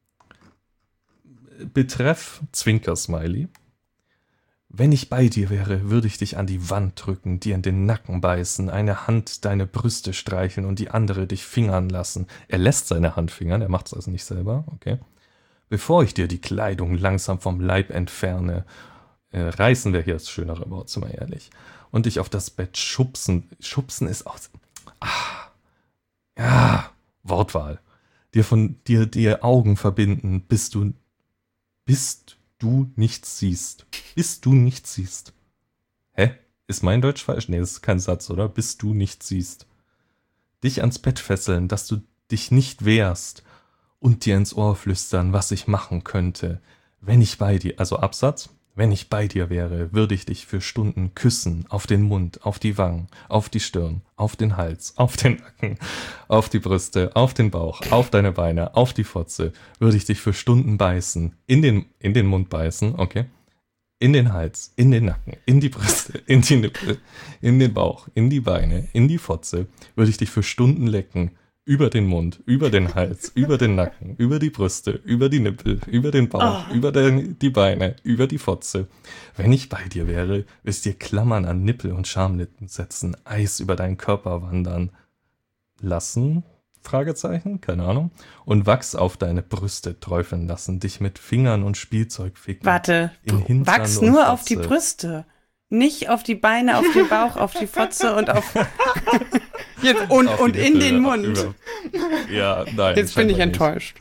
Betreff Zwinker-Smiley. Wenn ich bei dir wäre, würde ich dich an die Wand drücken, dir in den Nacken beißen, eine Hand deine Brüste streicheln und die andere dich fingern lassen. Er lässt seine Hand fingern, er macht es also nicht selber, okay. Bevor ich dir die Kleidung langsam vom Leib entferne, äh, reißen wir hier das schönere Wort, sind wir ehrlich, und dich auf das Bett schubsen. Schubsen ist auch... Ah, ja, Wortwahl. Dir von dir dir Augen verbinden, bis du... Bist du nichts siehst. Bis du nichts siehst. Hä? Ist mein Deutsch falsch? Nee, das ist kein Satz, oder? Bis du nichts siehst. Dich ans Bett fesseln, dass du dich nicht wehrst und dir ins Ohr flüstern, was ich machen könnte. Wenn ich bei dir, also Absatz, wenn ich bei dir wäre, würde ich dich für Stunden küssen, auf den Mund, auf die Wangen, auf die Stirn, auf den Hals, auf den Nacken, auf die Brüste, auf den Bauch, auf deine Beine, auf die Fotze, würde ich dich für Stunden beißen, in den, in den Mund beißen, okay, in den Hals, in den Nacken, in die Brüste, in die Nippel, in den Bauch, in die Beine, in die Fotze, würde ich dich für Stunden lecken, über den Mund, über den Hals, über den Nacken, über die Brüste, über die Nippel, über den Bauch, Oh. über den, die Beine, über die Fotze. Wenn ich bei dir wäre, wirst dir Klammern an Nippel und Schamlippen setzen, Eis über deinen Körper wandern lassen, Fragezeichen, keine Ahnung, und Wachs auf deine Brüste träufeln lassen, dich mit Fingern und Spielzeug ficken. Warte, In du Hintern wachst und nur auf die Fotze. Brüste. Nicht auf die Beine, auf den Bauch, auf die Fotze und auf. Jetzt, und Auf die und in Nippel, den Mund. über- Ja, nein. Jetzt bin ich scheinbar nicht. enttäuscht.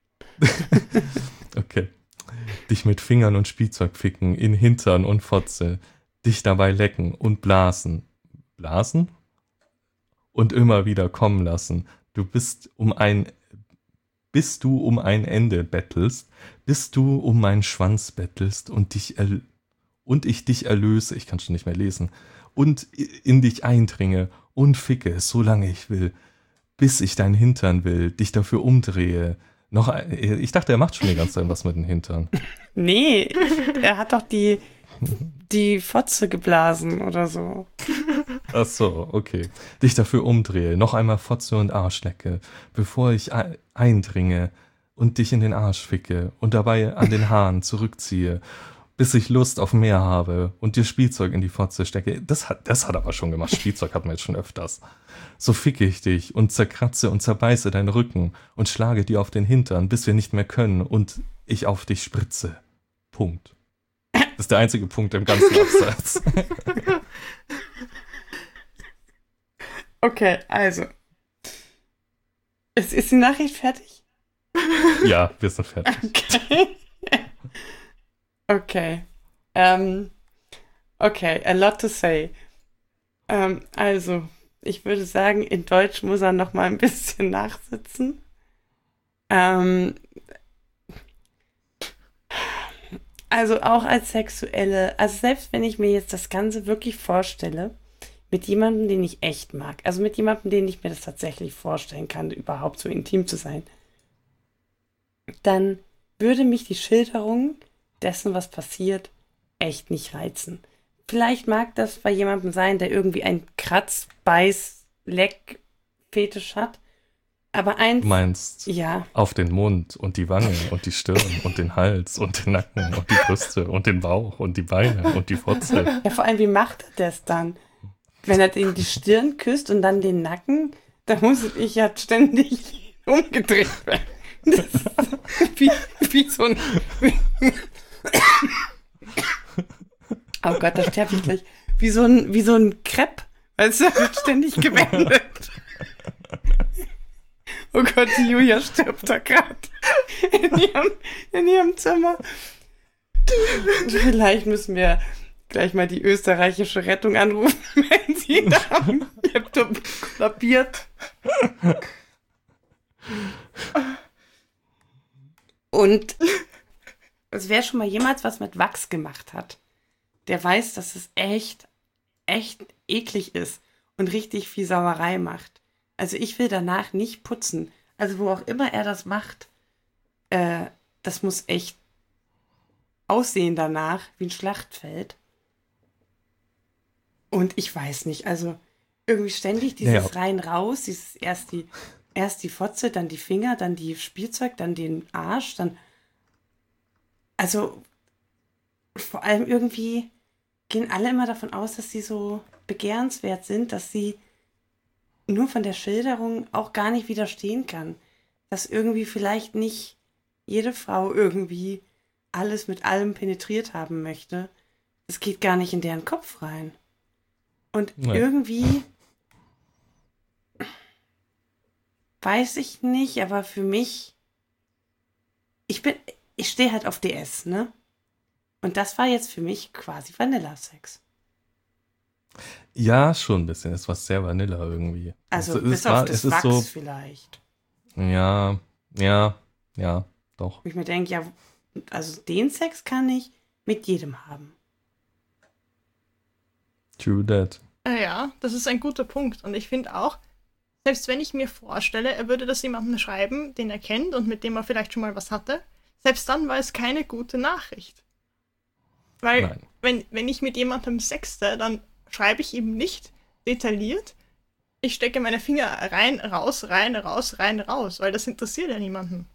Okay. Dich mit Fingern und Spielzeug ficken, in Hintern und Fotze, dich dabei lecken und blasen. Blasen? Und immer wieder kommen lassen. Du bist um ein, bis du um ein Ende bettelst, bis du um meinen Schwanz bettelst und dich erl und ich dich erlöse, ich kann schon nicht mehr lesen, und in dich eindringe und ficke, solange ich will, bis ich dein Hintern will, dich dafür umdrehe. Noch, ein- ich dachte, er macht schon die ganze Zeit was mit dem Hintern. Nee, er hat doch die, die Fotze geblasen oder so. Ach so, okay. Dich dafür umdrehe, noch einmal Fotze und Arsch lecke, bevor ich ei- eindringe und dich in den Arsch ficke und dabei an den Haaren zurückziehe, bis ich Lust auf mehr habe und dir Spielzeug in die Fotze stecke. Das hat, das hat aber schon gemacht. Spielzeug hatten wir jetzt schon öfters. So ficke ich dich und zerkratze und zerbeiße deinen Rücken und schlage dir auf den Hintern, bis wir nicht mehr können und ich auf dich spritze. Punkt. Das ist der einzige Punkt im ganzen Absatz. Okay, also. Ist, ist die Nachricht fertig? Ja, wir sind fertig. Okay. Okay. Ähm, okay, a lot to say. Ähm, also, ich würde sagen, in Deutsch muss er noch mal ein bisschen nachsitzen. Ähm, also auch als Sexuelle, also selbst wenn ich mir jetzt das Ganze wirklich vorstelle, mit jemandem, den ich echt mag, also mit jemandem, den ich mir das tatsächlich vorstellen kann, überhaupt so intim zu sein, dann würde mich die Schilderung dessen, was passiert, echt nicht reizen. Vielleicht mag das bei jemandem sein, der irgendwie einen Kratz-, Beiß-, Leck-Fetisch hat, aber eins, Du meinst ja, auf den Mund und die Wangen und die Stirn und den Hals und den Nacken und die Brüste und den Bauch und die Beine und die Fotze. ja, vor allem, wie macht er das dann? Wenn er den die Stirn küsst und dann den Nacken, da muss ich ja ständig umgedreht werden. Das ist wie, wie so ein... Oh Gott, da sterbe ich gleich. Wie so ein, wie so ein Crepe. Weißt du, er wird ständig gewendet. Oh Gott, die Julia stirbt da gerade in ihrem, in ihrem Zimmer. Vielleicht müssen wir gleich mal die österreichische Rettung anrufen, wenn sie da am Laptop kollabiert. Und also wer schon mal jemals was mit Wachs gemacht hat, der weiß, dass es echt, echt eklig ist und richtig viel Sauerei macht. Also ich will danach nicht putzen. Also wo auch immer er das macht, äh, das muss echt aussehen danach wie ein Schlachtfeld. Und ich weiß nicht, also irgendwie ständig dieses Ja. rein raus, dieses erst die, erst die Fotze, dann die Finger, dann die Spielzeug, dann den Arsch, dann also vor allem irgendwie gehen alle immer davon aus, dass sie so begehrenswert sind, dass sie nur von der Schilderung auch gar nicht widerstehen kann. Dass irgendwie vielleicht nicht jede Frau irgendwie alles mit allem penetriert haben möchte. Das geht gar nicht in deren Kopf rein. Und Nee. irgendwie weiß ich nicht, aber für mich, ich bin, ich stehe halt auf D S, ne? Und das war jetzt für mich quasi Vanilla-Sex. Ja, schon ein bisschen. Es war sehr Vanilla irgendwie. Also es, bis es auf war, das es ist Wachs so, vielleicht. ja, ja, ja, doch. Wo ich mir denke, ja, also den Sex kann ich mit jedem haben. True that. Äh, Ja, das ist ein guter Punkt. Und ich finde auch, selbst wenn ich mir vorstelle, er würde das jemandem schreiben, den er kennt und mit dem er vielleicht schon mal was hatte, selbst dann war es keine gute Nachricht. Weil, Nein. wenn, wenn ich mit jemandem sexte, dann schreibe ich ihm nicht detailliert, ich stecke meine Finger rein, raus, rein, raus, rein, raus, weil das interessiert ja niemanden.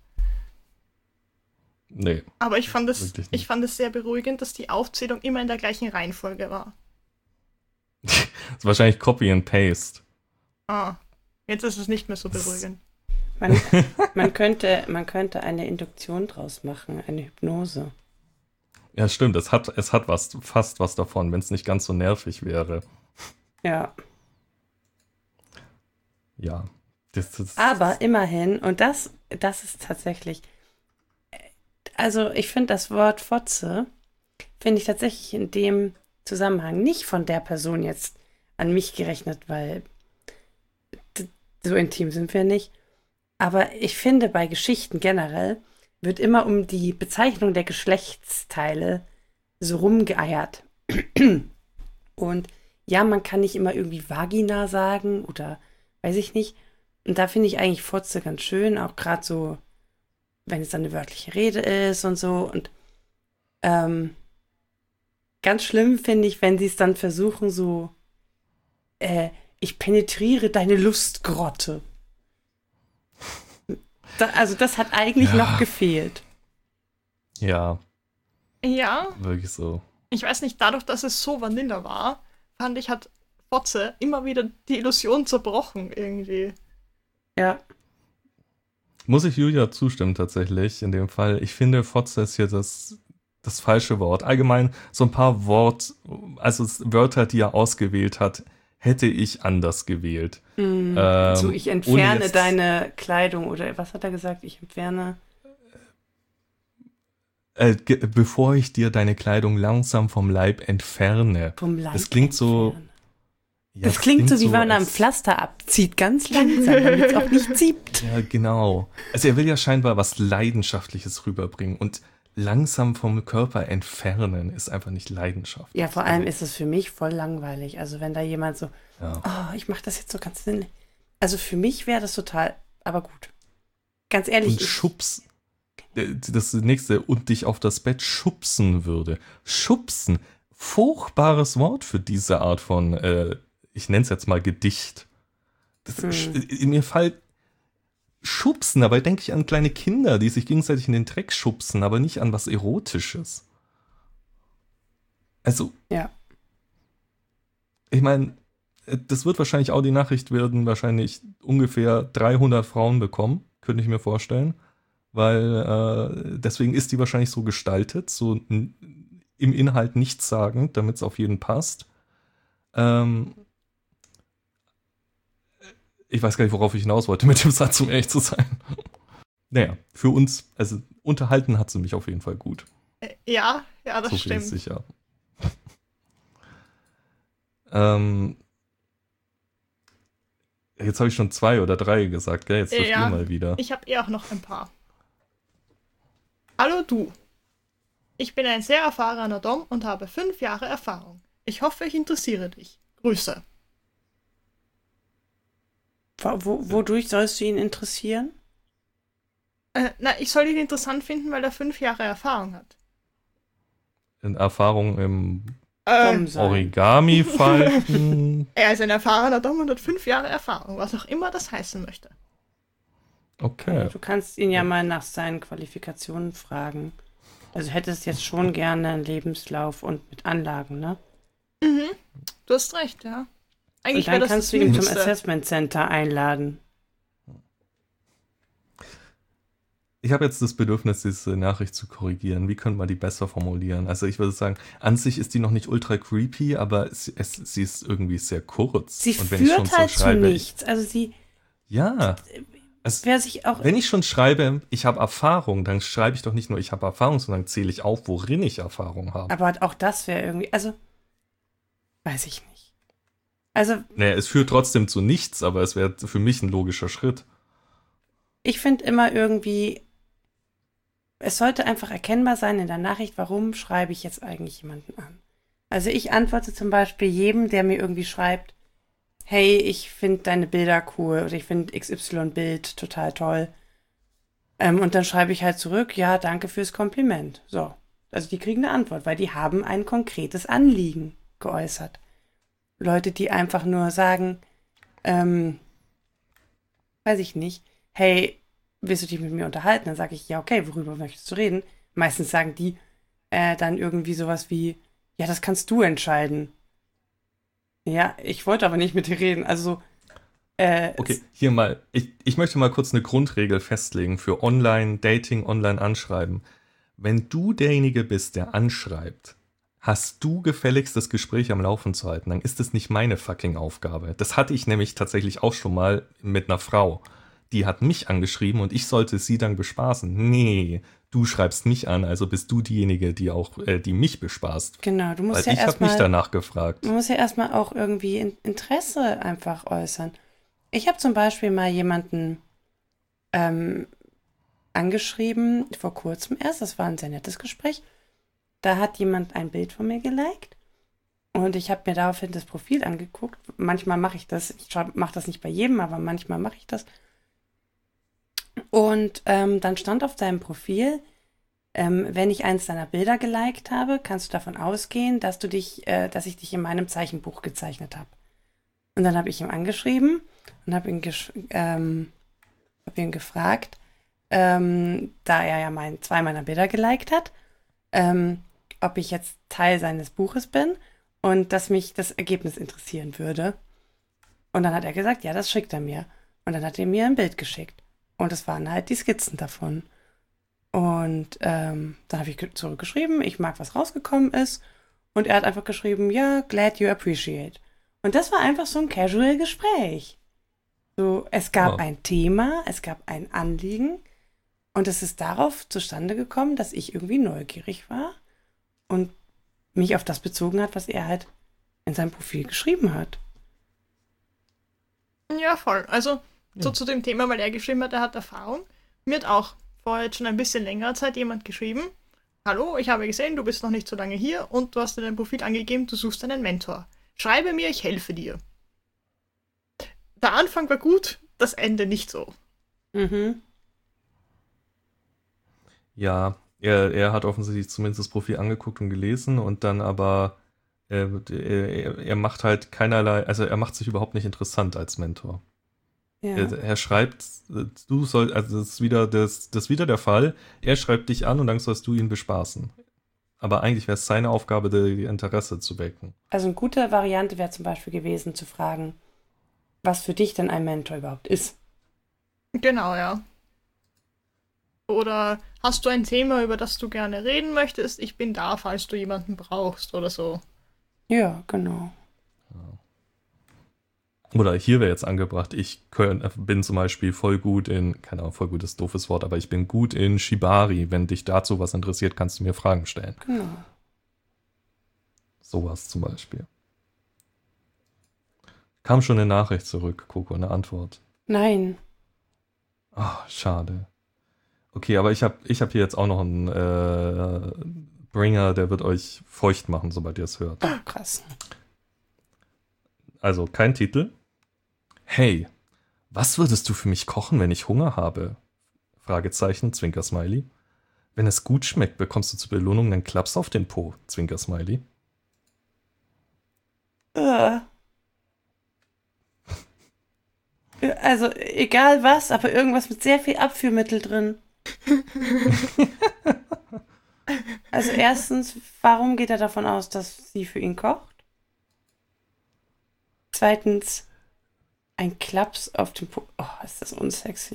Nee. Aber ich fand es, Wirklich nicht. ich fand es sehr beruhigend, dass die Aufzählung immer in der gleichen Reihenfolge war. Das ist wahrscheinlich Copy and Paste. Ah, jetzt ist es nicht mehr so beruhigend. Man, man, könnte, man könnte eine Induktion draus machen, eine Hypnose. Ja, stimmt. Es hat, es hat was, fast was davon, wenn es nicht ganz so nervig wäre. Ja, Ja. Das, das, aber immerhin, und das, das ist tatsächlich, also ich finde das Wort Fotze, finde ich tatsächlich in dem Zusammenhang nicht von der Person jetzt an mich gerechnet, weil d- so intim sind wir nicht. Aber ich finde, bei Geschichten generell wird immer um die Bezeichnung der Geschlechtsteile so rumgeeiert. Und ja, man kann nicht immer irgendwie Vagina sagen oder weiß ich nicht. Und da finde ich eigentlich Fotze ganz schön, auch gerade so, wenn es dann eine wörtliche Rede ist und so. Und ähm, ganz schlimm finde ich, wenn sie es dann versuchen, so, äh, ich penetriere deine Lustgrotte. Da, also das hat eigentlich Ja. noch gefehlt. ja, Ja, wirklich so. ich weiß nicht, dadurch, dass es so Vanilla war, fand ich, hat Fotze immer wieder die Illusion zerbrochen irgendwie. Ja, Muss ich Julia zustimmen tatsächlich in dem Fall. Ich finde, Fotze ist hier das, das falsche Wort. Allgemein so ein paar Wort, also es- Wörter, die er ausgewählt hat, hätte ich anders gewählt. mm, Ähm, so ich ohne entferne jetzt- deine Kleidung oder was hat er gesagt? Ich entferne. Äh, ge- bevor ich dir deine Kleidung langsam vom Leib entferne. Vom Leib Das klingt so- entfernen. Ja, Das klingt so, wie wenn man am als- Pflaster abzieht, ganz langsam, damit es auch nicht zieht. Ja, genau. Also er will ja scheinbar was Leidenschaftliches rüberbringen und langsam vom Körper entfernen ist einfach nicht Leidenschaft. Ja, vor allem ist es für mich voll langweilig. Also wenn da jemand so, Ja. oh, ich mache das jetzt so ganz sinnlich. Also für mich wäre das total, aber gut. Ganz ehrlich, Und ich, schubs. äh, Das nächste, und dich auf das Bett schubsen würde. Schubsen. Furchtbares Wort für diese Art von, äh, ich nenne es jetzt mal Gedicht. Das, Hm. sch- Mir fällt Schubsen, dabei denke ich an kleine Kinder, die sich gegenseitig in den Dreck schubsen, aber nicht an was Erotisches. Also, ja, ich meine, das wird wahrscheinlich auch die Nachricht werden, wahrscheinlich ungefähr dreihundert Frauen bekommen, könnte ich mir vorstellen. Weil äh, deswegen ist die wahrscheinlich so gestaltet, so n- im Inhalt nichtssagend, damit es auf jeden passt. Ähm, ich weiß gar nicht, worauf ich hinaus wollte mit dem Satz, um ehrlich zu sein. Naja, für uns, also unterhalten hat sie mich auf jeden Fall gut. Äh, Ja, ja, das So viel stimmt. ist sicher. ähm, jetzt habe ich schon zwei oder drei gesagt, gell? Jetzt dürft Ja. ihr mal wieder. Ich habe eh auch noch ein paar. Hallo du. Ich bin ein sehr erfahrener Dom und habe fünf Jahre Erfahrung. Ich hoffe, ich interessiere dich. Grüße. wo, wo, wodurch sollst du ihn interessieren? Äh, na, ich soll ihn interessant finden, weil er fünf Jahre Erfahrung hat. In Erfahrung im Äh, Dumm sein. Origami-Falten. er ist ein erfahrener Dom und hat fünf Jahre Erfahrung, was auch immer das heißen möchte. Okay. Du kannst ihn ja mal nach seinen Qualifikationen fragen. Also hättest jetzt schon gerne einen Lebenslauf und mit Anlagen, ne? Mhm. Du hast recht, ja. Eigentlich Und wäre dann das kannst das du ihn zum Mindeste. Assessment Center einladen. Ich habe jetzt das Bedürfnis, diese Nachricht zu korrigieren. Wie könnte man die besser formulieren? Also ich würde sagen, an sich ist die noch nicht ultra creepy, aber es, es, sie ist irgendwie sehr kurz. Sie Und wenn ich schon führt halt so schreibe, zu nichts. Also sie, Ich, ja. Es, wer sich auch... wenn ich schon schreibe, ich habe Erfahrung, dann schreibe ich doch nicht nur, ich habe Erfahrung, sondern zähle ich auf, worin ich Erfahrung habe. Aber auch das wäre irgendwie... Also, weiß ich nicht. Also, Naja, es führt trotzdem zu nichts, aber es wäre für mich ein logischer Schritt. ich finde immer irgendwie... Es sollte einfach erkennbar sein in der Nachricht, warum schreibe ich jetzt eigentlich jemanden an. Also ich antworte zum Beispiel jedem, der mir irgendwie schreibt, hey, ich finde deine Bilder cool oder ich finde X Y-Bild total toll. Ähm, und dann schreibe ich halt zurück, ja, danke fürs Kompliment. So, also die kriegen eine Antwort, weil die haben ein konkretes Anliegen geäußert. Leute, die einfach nur sagen, ähm, weiß ich nicht, hey, willst du dich mit mir unterhalten? Dann sage ich, ja, okay, worüber möchtest du reden? Meistens sagen die äh, dann irgendwie sowas wie, ja, das kannst du entscheiden. Ja, ich wollte aber nicht mit dir reden. Also, äh, Okay, hier mal, ich, ich möchte mal kurz eine Grundregel festlegen für Online-Dating, Online-Anschreiben. Wenn du derjenige bist, der anschreibt, hast du gefälligst das Gespräch am Laufen zu halten, dann ist es nicht meine fucking Aufgabe. Das hatte ich nämlich tatsächlich auch schon mal mit einer Frau. Die hat mich angeschrieben und ich sollte sie dann bespaßen. Nee, du schreibst mich an, also bist du diejenige, die auch, äh, die mich bespaßt. genau, du musst Weil ja ich habe mich erstmal, danach gefragt. du musst ja erstmal auch irgendwie in- Interesse einfach äußern. Ich habe zum Beispiel mal jemanden ähm, angeschrieben, vor kurzem erst, das war ein sehr nettes Gespräch. Da hat jemand ein Bild von mir geliked und ich habe mir daraufhin das Profil angeguckt. Manchmal mache ich das, ich mache das nicht bei jedem, aber manchmal mache ich das. Und ähm, dann stand auf deinem Profil, ähm, wenn ich eins deiner Bilder geliked habe, kannst du davon ausgehen, dass du dich, äh, dass ich dich in meinem Zeichenbuch gezeichnet habe. Und dann habe ich ihm angeschrieben und habe ihn, gesch- ähm, hab ihn gefragt, ähm, da er ja mein, zwei meiner Bilder geliked hat, ähm, ob ich jetzt Teil seines Buches bin und dass mich das Ergebnis interessieren würde. Und dann hat er gesagt, ja, das schickt er mir. Und dann hat er mir ein Bild geschickt. Und es waren halt die Skizzen davon. Und ähm, dann habe ich ge- zurückgeschrieben, ich mag, was rausgekommen ist. Und er hat einfach geschrieben, ja, glad you appreciate. Und das war einfach so ein casual Gespräch. So, es gab Oh. ein Thema, es gab ein Anliegen. Und es ist darauf zustande gekommen, dass ich irgendwie neugierig war und mich auf das bezogen hat, was er halt in seinem Profil geschrieben hat. Ja, voll. Also, so Ja. zu dem Thema, weil er geschrieben hat, er hat Erfahrung. Mir hat auch vor jetzt schon ein bisschen längerer Zeit jemand geschrieben, hallo, ich habe gesehen, du bist noch nicht so lange hier und du hast in deinem Profil angegeben, du suchst einen Mentor. Schreibe mir, ich helfe dir. Der Anfang war gut, das Ende nicht so. Mhm. Ja, er, er hat offensichtlich zumindest das Profil angeguckt und gelesen und dann aber äh, er, er macht halt keinerlei, also er macht sich überhaupt nicht interessant als Mentor. Ja. Er, er schreibt, du soll, also das ist wieder das, das ist wieder der Fall. Er schreibt dich an und dann sollst du ihn bespaßen. Aber eigentlich wäre es seine Aufgabe, die Interesse zu wecken. Also eine gute Variante wäre zum Beispiel gewesen, zu fragen, was für dich denn ein Mentor überhaupt ist. Genau, ja. Oder hast du ein Thema, über das du gerne reden möchtest? Ich bin da, falls du jemanden brauchst oder so. Ja, genau. Oder hier wäre jetzt angebracht, ich könnt, bin zum Beispiel voll gut in, keine Ahnung, voll gut ist ein doofes Wort, aber ich bin gut in Shibari. Wenn dich dazu was interessiert, kannst du mir Fragen stellen. Genau. Sowas zum Beispiel. Kam schon eine Nachricht zurück, Coco, eine Antwort. Nein. Ah, schade. Okay, aber ich habe ich hab hier jetzt auch noch einen äh, Bringer, der wird euch feucht machen, sobald ihr es hört. Oh, krass. Also kein Titel. Hey, was würdest du für mich kochen, wenn ich Hunger habe? Fragezeichen, Zwinker-Smiley. Wenn es gut schmeckt, bekommst du zur Belohnung einen Klaps auf den Po, Zwinker-Smiley. Äh. Also, egal was, aber irgendwas mit sehr viel Abführmittel drin. Also erstens, warum geht er davon aus, dass sie für ihn kocht? Zweitens, ein Klaps auf dem Po. Oh, ist das unsexy.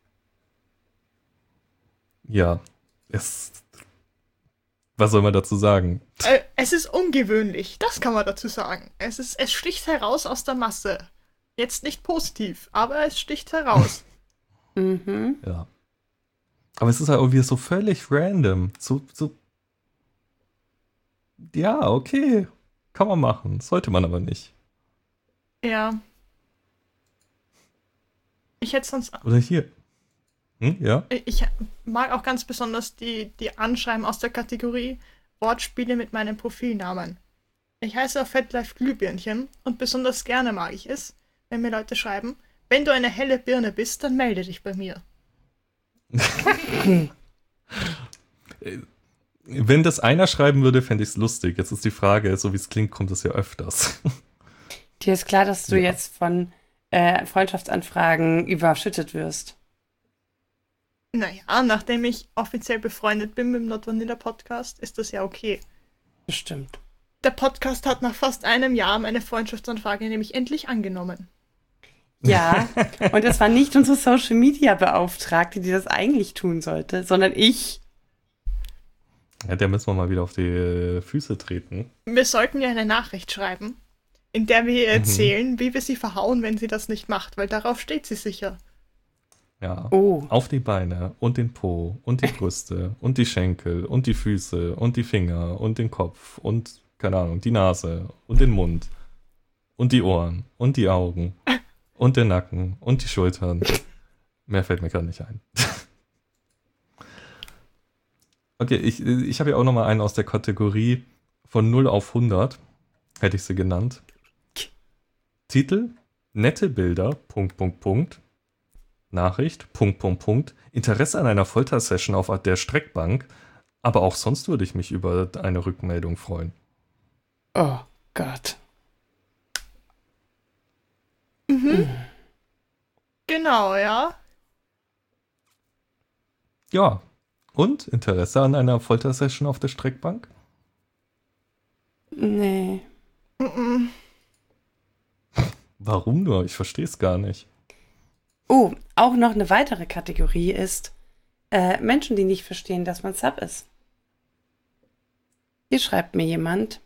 Ja, es. Was soll man dazu sagen? Äh, es ist ungewöhnlich, das kann man dazu sagen. Es ist, es sticht heraus aus der Masse. Jetzt nicht positiv, aber es sticht heraus. Mhm. Ja. Aber es ist halt irgendwie so völlig random. So, so. Ja, okay. Kann man machen. Sollte man aber nicht. Ja. Ich hätte sonst. Oder hier. Hm, ja? Ich mag auch ganz besonders die, die Anschreiben aus der Kategorie Wortspiele mit meinem Profilnamen. Ich heiße auf FetLife Glühbirnchen und besonders gerne mag ich es, wenn mir Leute schreiben, wenn du eine helle Birne bist, dann melde dich bei mir. Wenn das einer schreiben würde, fände ich es lustig. Jetzt ist die Frage, so wie es klingt, kommt es ja öfters. Dir ist klar, dass du Ja. jetzt von äh, Freundschaftsanfragen überschüttet wirst. Naja, nachdem ich offiziell befreundet bin mit dem Not Vanilla Podcast, ist das ja okay. Bestimmt. Der Podcast hat nach fast einem Jahr meine Freundschaftsanfrage nämlich endlich angenommen. Ja, und es war nicht unsere Social Media Beauftragte, die das eigentlich tun sollte, sondern ich. Ja, der müssen wir mal wieder auf die äh, Füße treten. Wir sollten ihr eine Nachricht schreiben, in der wir ihr erzählen, wie wir sie verhauen, wenn sie das nicht macht, weil darauf steht sie sicher. Ja. Oh. Auf die Beine und den Po und die Brüste und die Schenkel und die Füße und die Finger und den Kopf und, keine Ahnung, die Nase und den Mund und die Ohren und die Augen und den Nacken und die Schultern. Mehr fällt mir gerade nicht ein. Okay, ich, ich habe ja auch noch mal einen aus der Kategorie von null auf hundert, hätte ich sie genannt. Titel, nette Bilder, Punkt, Punkt, Punkt. Nachricht, Punkt, Punkt, Punkt. Interesse an einer Foltersession auf der Streckbank, aber auch sonst würde ich mich über eine Rückmeldung freuen. Oh Gott. Genau, ja. Ja, und Interesse an einer Foltersession auf der Streckbank? Nee. Mm-mm. Warum nur? Ich verstehe es gar nicht. Oh, auch noch eine weitere Kategorie ist äh, Menschen, die nicht verstehen, dass man Sub ist. Hier schreibt mir jemand,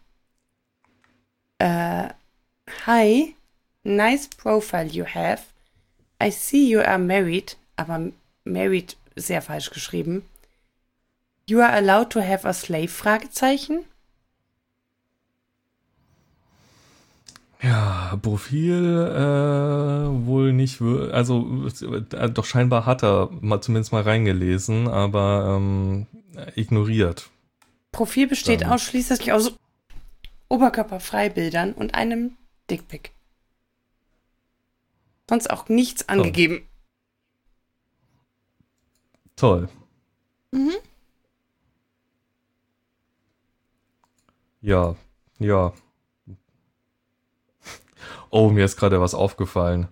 äh, Hi, nice profile you have. I see you are married, aber married sehr falsch geschrieben. You are allowed to have a slave? Fragezeichen. Ja, Profil äh, wohl nicht, wir- also äh, doch scheinbar hat er mal zumindest mal reingelesen, aber ähm, ignoriert. Profil besteht Dann- ausschließlich aus Oberkörperfreibildern und einem Dickpic. Sonst auch nichts angegeben. Toll. Mhm. Ja, ja. Oh, mir ist gerade was aufgefallen.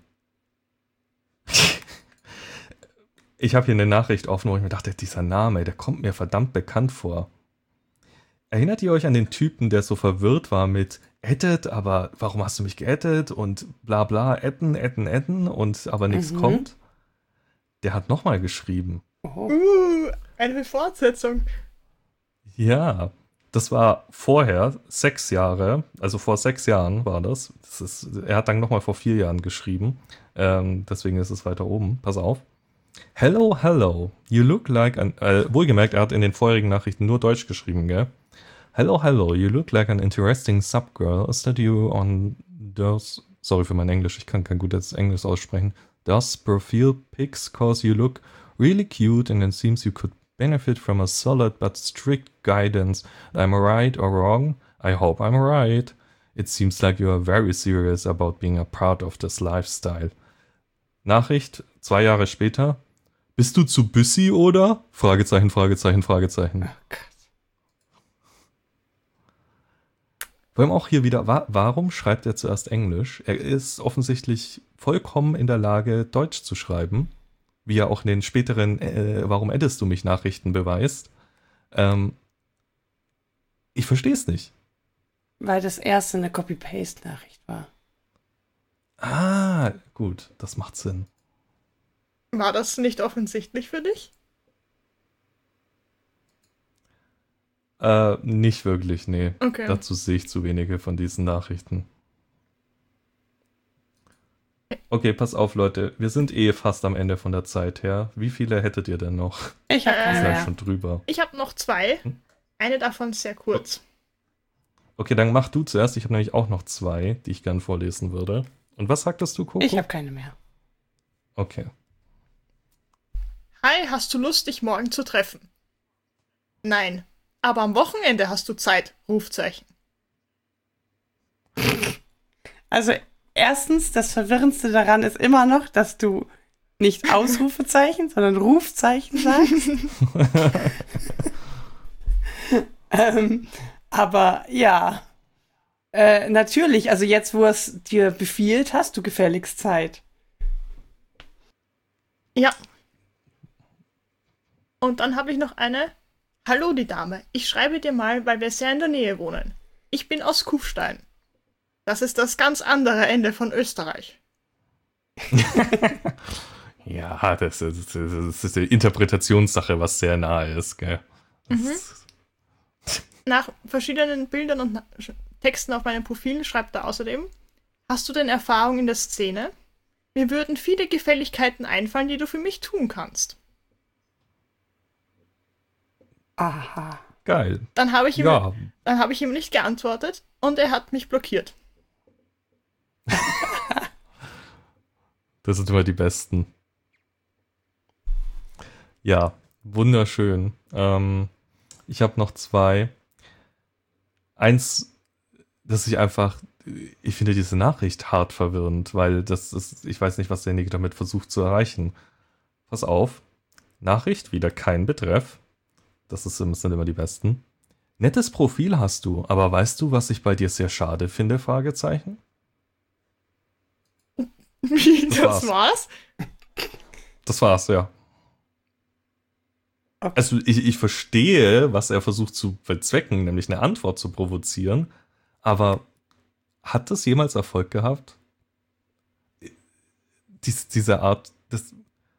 Ich habe hier eine Nachricht offen, wo ich mir dachte, dieser Name, der kommt mir verdammt bekannt vor. Erinnert ihr euch an den Typen, der so verwirrt war mit addet, aber warum hast du mich geaddet und bla bla, adden, adden, adden und aber nichts Mhm. kommt? Der hat nochmal geschrieben. Oh. Uh, eine Fortsetzung. Ja, das war vorher, sechs Jahre, also vor sechs Jahren war das. das ist, er hat dann nochmal vor vier Jahren geschrieben, ähm, deswegen ist es weiter oben. Pass auf. Hello, hello, you look like an, äh, wohlgemerkt, er hat in den vorherigen Nachrichten nur Deutsch geschrieben, gell? Hello, hello, you look like an interesting subgirl. Is that you on those, sorry für mein Englisch, ich kann kein gutes Englisch aussprechen. Those profile pics cause you look really cute and it seems you could benefit from a solid but strict guidance. Am I right or wrong? I hope I'm right. It seems like you are very serious about being a part of this lifestyle. Nachricht, zwei Jahre später. Bist du zu busy, oder? Fragezeichen, Fragezeichen, Fragezeichen. Oh Gott. Vor allem auch hier wieder, wa warum schreibt er zuerst Englisch? Er ist offensichtlich vollkommen in der Lage, Deutsch zu schreiben, wie er auch in den späteren äh, Warum addest du mich Nachrichten beweist. Ähm, ich verstehe es nicht. Weil das erste eine Copy-Paste-Nachricht war. Ah, gut, das macht Sinn. War das nicht offensichtlich für dich? Äh, nicht wirklich, nee. Okay. Dazu sehe ich zu wenige von diesen Nachrichten. Okay, pass auf, Leute. Wir sind eh fast am Ende von der Zeit her. Wie viele hättet ihr denn noch? Ich habe Äh, keine Wir sind mehr. schon drüber. Ich habe noch zwei. Hm? Eine davon sehr kurz. Okay, dann mach du zuerst. Ich habe nämlich auch noch zwei, die ich gern vorlesen würde. Und was sagtest du, Coco? Ich habe keine mehr. Okay. Hi, hast du Lust, dich morgen zu treffen? Nein. Aber am Wochenende hast du Zeit. Rufzeichen. Also erstens, das Verwirrendste daran ist immer noch, dass du nicht Ausrufezeichen, sondern Rufzeichen sagst. ähm, aber ja, äh, natürlich, also jetzt, wo es dir befiehlt, hast du gefälligst Zeit. Ja. Und dann habe ich noch eine. Hallo, die Dame. Ich schreibe dir mal, weil wir sehr in der Nähe wohnen. Ich bin aus Kufstein. Das ist das ganz andere Ende von Österreich. Ja, das ist, das ist eine Interpretationssache, was sehr nahe ist, gell? Mhm. Das- Nach verschiedenen Bildern und Na- Texten auf meinem Profil schreibt er außerdem: Hast du denn Erfahrung in der Szene? Mir würden viele Gefälligkeiten einfallen, die du für mich tun kannst. Aha. Geil. Dann habe ich ihm, Ja, dann habe ich ihm nicht geantwortet und er hat mich blockiert. das sind immer die besten. Ja, wunderschön. Ähm, ich habe noch zwei. Eins, dass ich einfach, ich finde diese Nachricht hart verwirrend, weil das ist, ich weiß nicht, was derjenige damit versucht zu erreichen. Pass auf. Nachricht, wieder kein Betreff. Das, ist, das sind immer die besten. Nettes Profil hast du, aber weißt du, was ich bei dir sehr schade finde? Fragezeichen. Wie, Das das war's. war's? Das war's, ja. Okay. Also ich, ich verstehe, was er versucht zu bezwecken, nämlich eine Antwort zu provozieren, aber hat das jemals Erfolg gehabt? Dies, diese Art, das,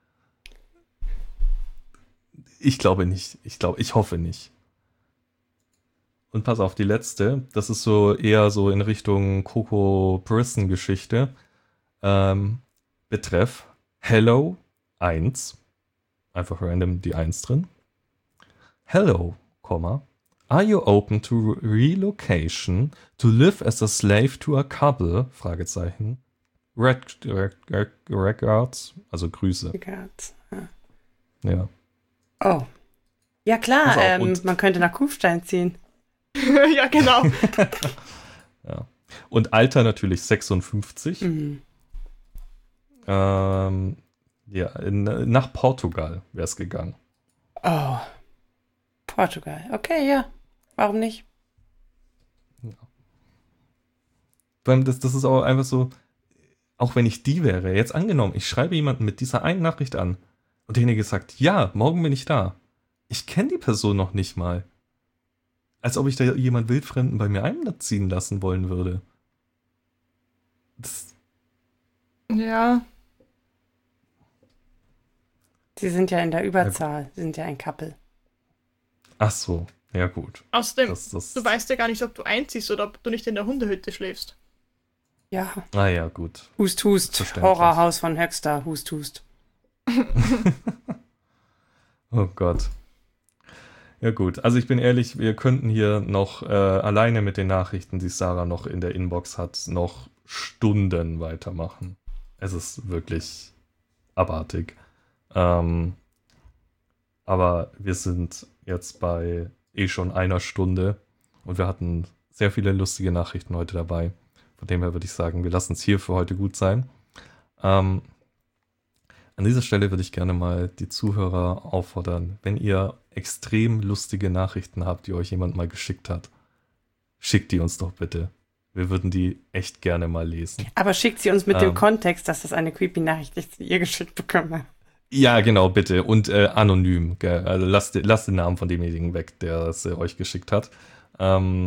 ich glaube nicht. Ich glaube, ich hoffe nicht. Und pass auf, die letzte, das ist so eher so in Richtung Coco Brisson-Geschichte. Ähm, Betreff Hello eins. Einfach random die eins drin. Hello, Komma. Are you open to relocation to live as a slave to a couple? Fragezeichen. Red, red, red, regards, also Grüße. Regards, ja. Ja. Oh. Ja klar, Pass auf, ähm, und- man könnte nach Kufstein ziehen. Ja, genau. ja. Und Alter natürlich sechsundfünfzig. Mhm. Ähm, ja, in, nach Portugal wäre es gegangen. Oh. Portugal. Okay, ja. Warum nicht? Weil das, das ist auch einfach so, auch wenn ich die wäre, jetzt angenommen, ich schreibe jemanden mit dieser einen Nachricht an und derjenige sagt, ja, morgen bin ich da. Ich kenne die Person noch nicht mal. Als ob ich da jemand Wildfremden bei mir einziehen lassen wollen würde. Das, Ja. Sie sind ja in der Überzahl. Sie sind ja ein Couple. ach so, ja gut. Außerdem, Das, das, du weißt ja gar nicht, ob du einziehst oder ob du nicht in der Hundehütte schläfst. Ja. ah ja, gut. Hust, hust. Verständlich. Horrorhaus von Höxter. Hust, hust. Oh Gott. Ja gut, also ich bin ehrlich, wir könnten hier noch äh, alleine mit den Nachrichten, die Sarah noch in der Inbox hat, noch Stunden weitermachen. Es ist wirklich abartig. Ähm, aber wir sind jetzt bei eh schon einer Stunde und wir hatten sehr viele lustige Nachrichten heute dabei. Von dem her würde ich sagen, wir lassen es hier für heute gut sein. Ähm, An dieser Stelle würde ich gerne mal die Zuhörer auffordern, wenn ihr extrem lustige Nachrichten habt, die euch jemand mal geschickt hat, schickt die uns doch bitte. Wir würden die echt gerne mal lesen. Aber schickt sie uns mit ähm, dem Kontext, dass das eine creepy Nachricht ist, die ihr geschickt bekommen. Ja, genau, bitte. Und äh, anonym. Gell? Also lasst, lasst den Namen von demjenigen weg, der es äh, euch geschickt hat. Ähm,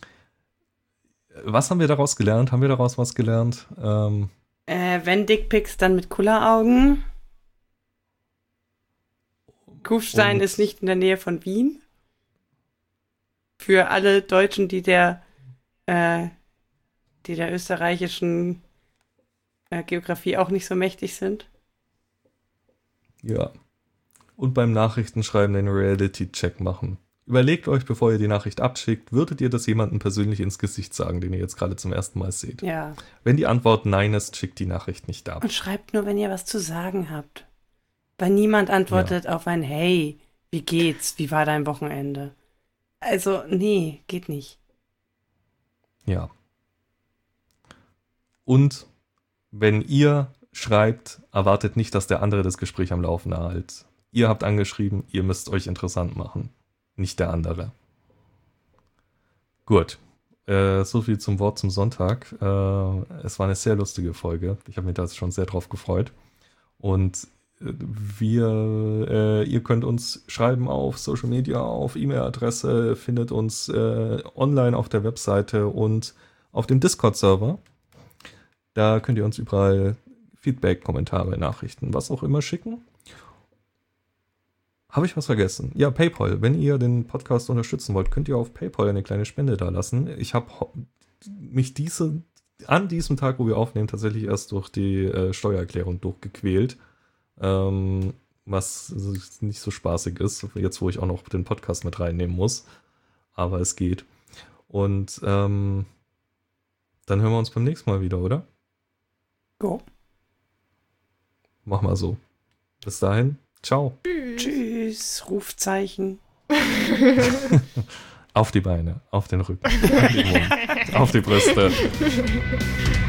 was haben wir daraus gelernt? Haben wir daraus was gelernt? Ähm, äh, wenn Dickpics, dann mit Kulleraugen. Kufstein ist nicht in der Nähe von Wien. Für alle Deutschen, die der, äh, die der österreichischen äh, Geografie auch nicht so mächtig sind. Ja. Und beim Nachrichtenschreiben den Reality-Check machen. Überlegt euch, bevor ihr die Nachricht abschickt, würdet ihr das jemandem persönlich ins Gesicht sagen, den ihr jetzt gerade zum ersten Mal seht? Ja. Wenn die Antwort Nein ist, schickt die Nachricht nicht ab. Und schreibt nur, wenn ihr was zu sagen habt. Weil niemand antwortet ja. auf ein Hey, wie geht's? Wie war dein Wochenende? Also, nee, geht nicht. Ja. Und wenn ihr schreibt, erwartet nicht, dass der andere das Gespräch am Laufen erhält. Ihr habt angeschrieben, ihr müsst euch interessant machen. Nicht der andere. Gut. Äh, so viel zum Wort zum Sonntag. Äh, es war eine sehr lustige Folge. Ich habe mich da schon sehr drauf gefreut. Und wir, äh, ihr könnt uns schreiben auf Social Media, auf E-Mail-Adresse, findet uns äh, online auf der Webseite und auf dem Discord-Server. Da könnt ihr uns überall Feedback, Kommentare, Nachrichten, was auch immer schicken. Habe ich was vergessen? Ja, PayPal. Wenn ihr den Podcast unterstützen wollt, könnt ihr auf PayPal eine kleine Spende da lassen. Ich habe mich diese, an diesem Tag, wo wir aufnehmen, tatsächlich erst durch die äh, Steuererklärung durchgequält. Ähm, was nicht so spaßig ist, jetzt wo ich auch noch den Podcast mit reinnehmen muss. Aber es geht. Und ähm, dann hören wir uns beim nächsten Mal wieder, oder? Go. Mach mal so. Bis dahin. Ciao. Tschüss. Tschüss. Rufzeichen. Auf die Beine, auf den Rücken, auf die Brüste.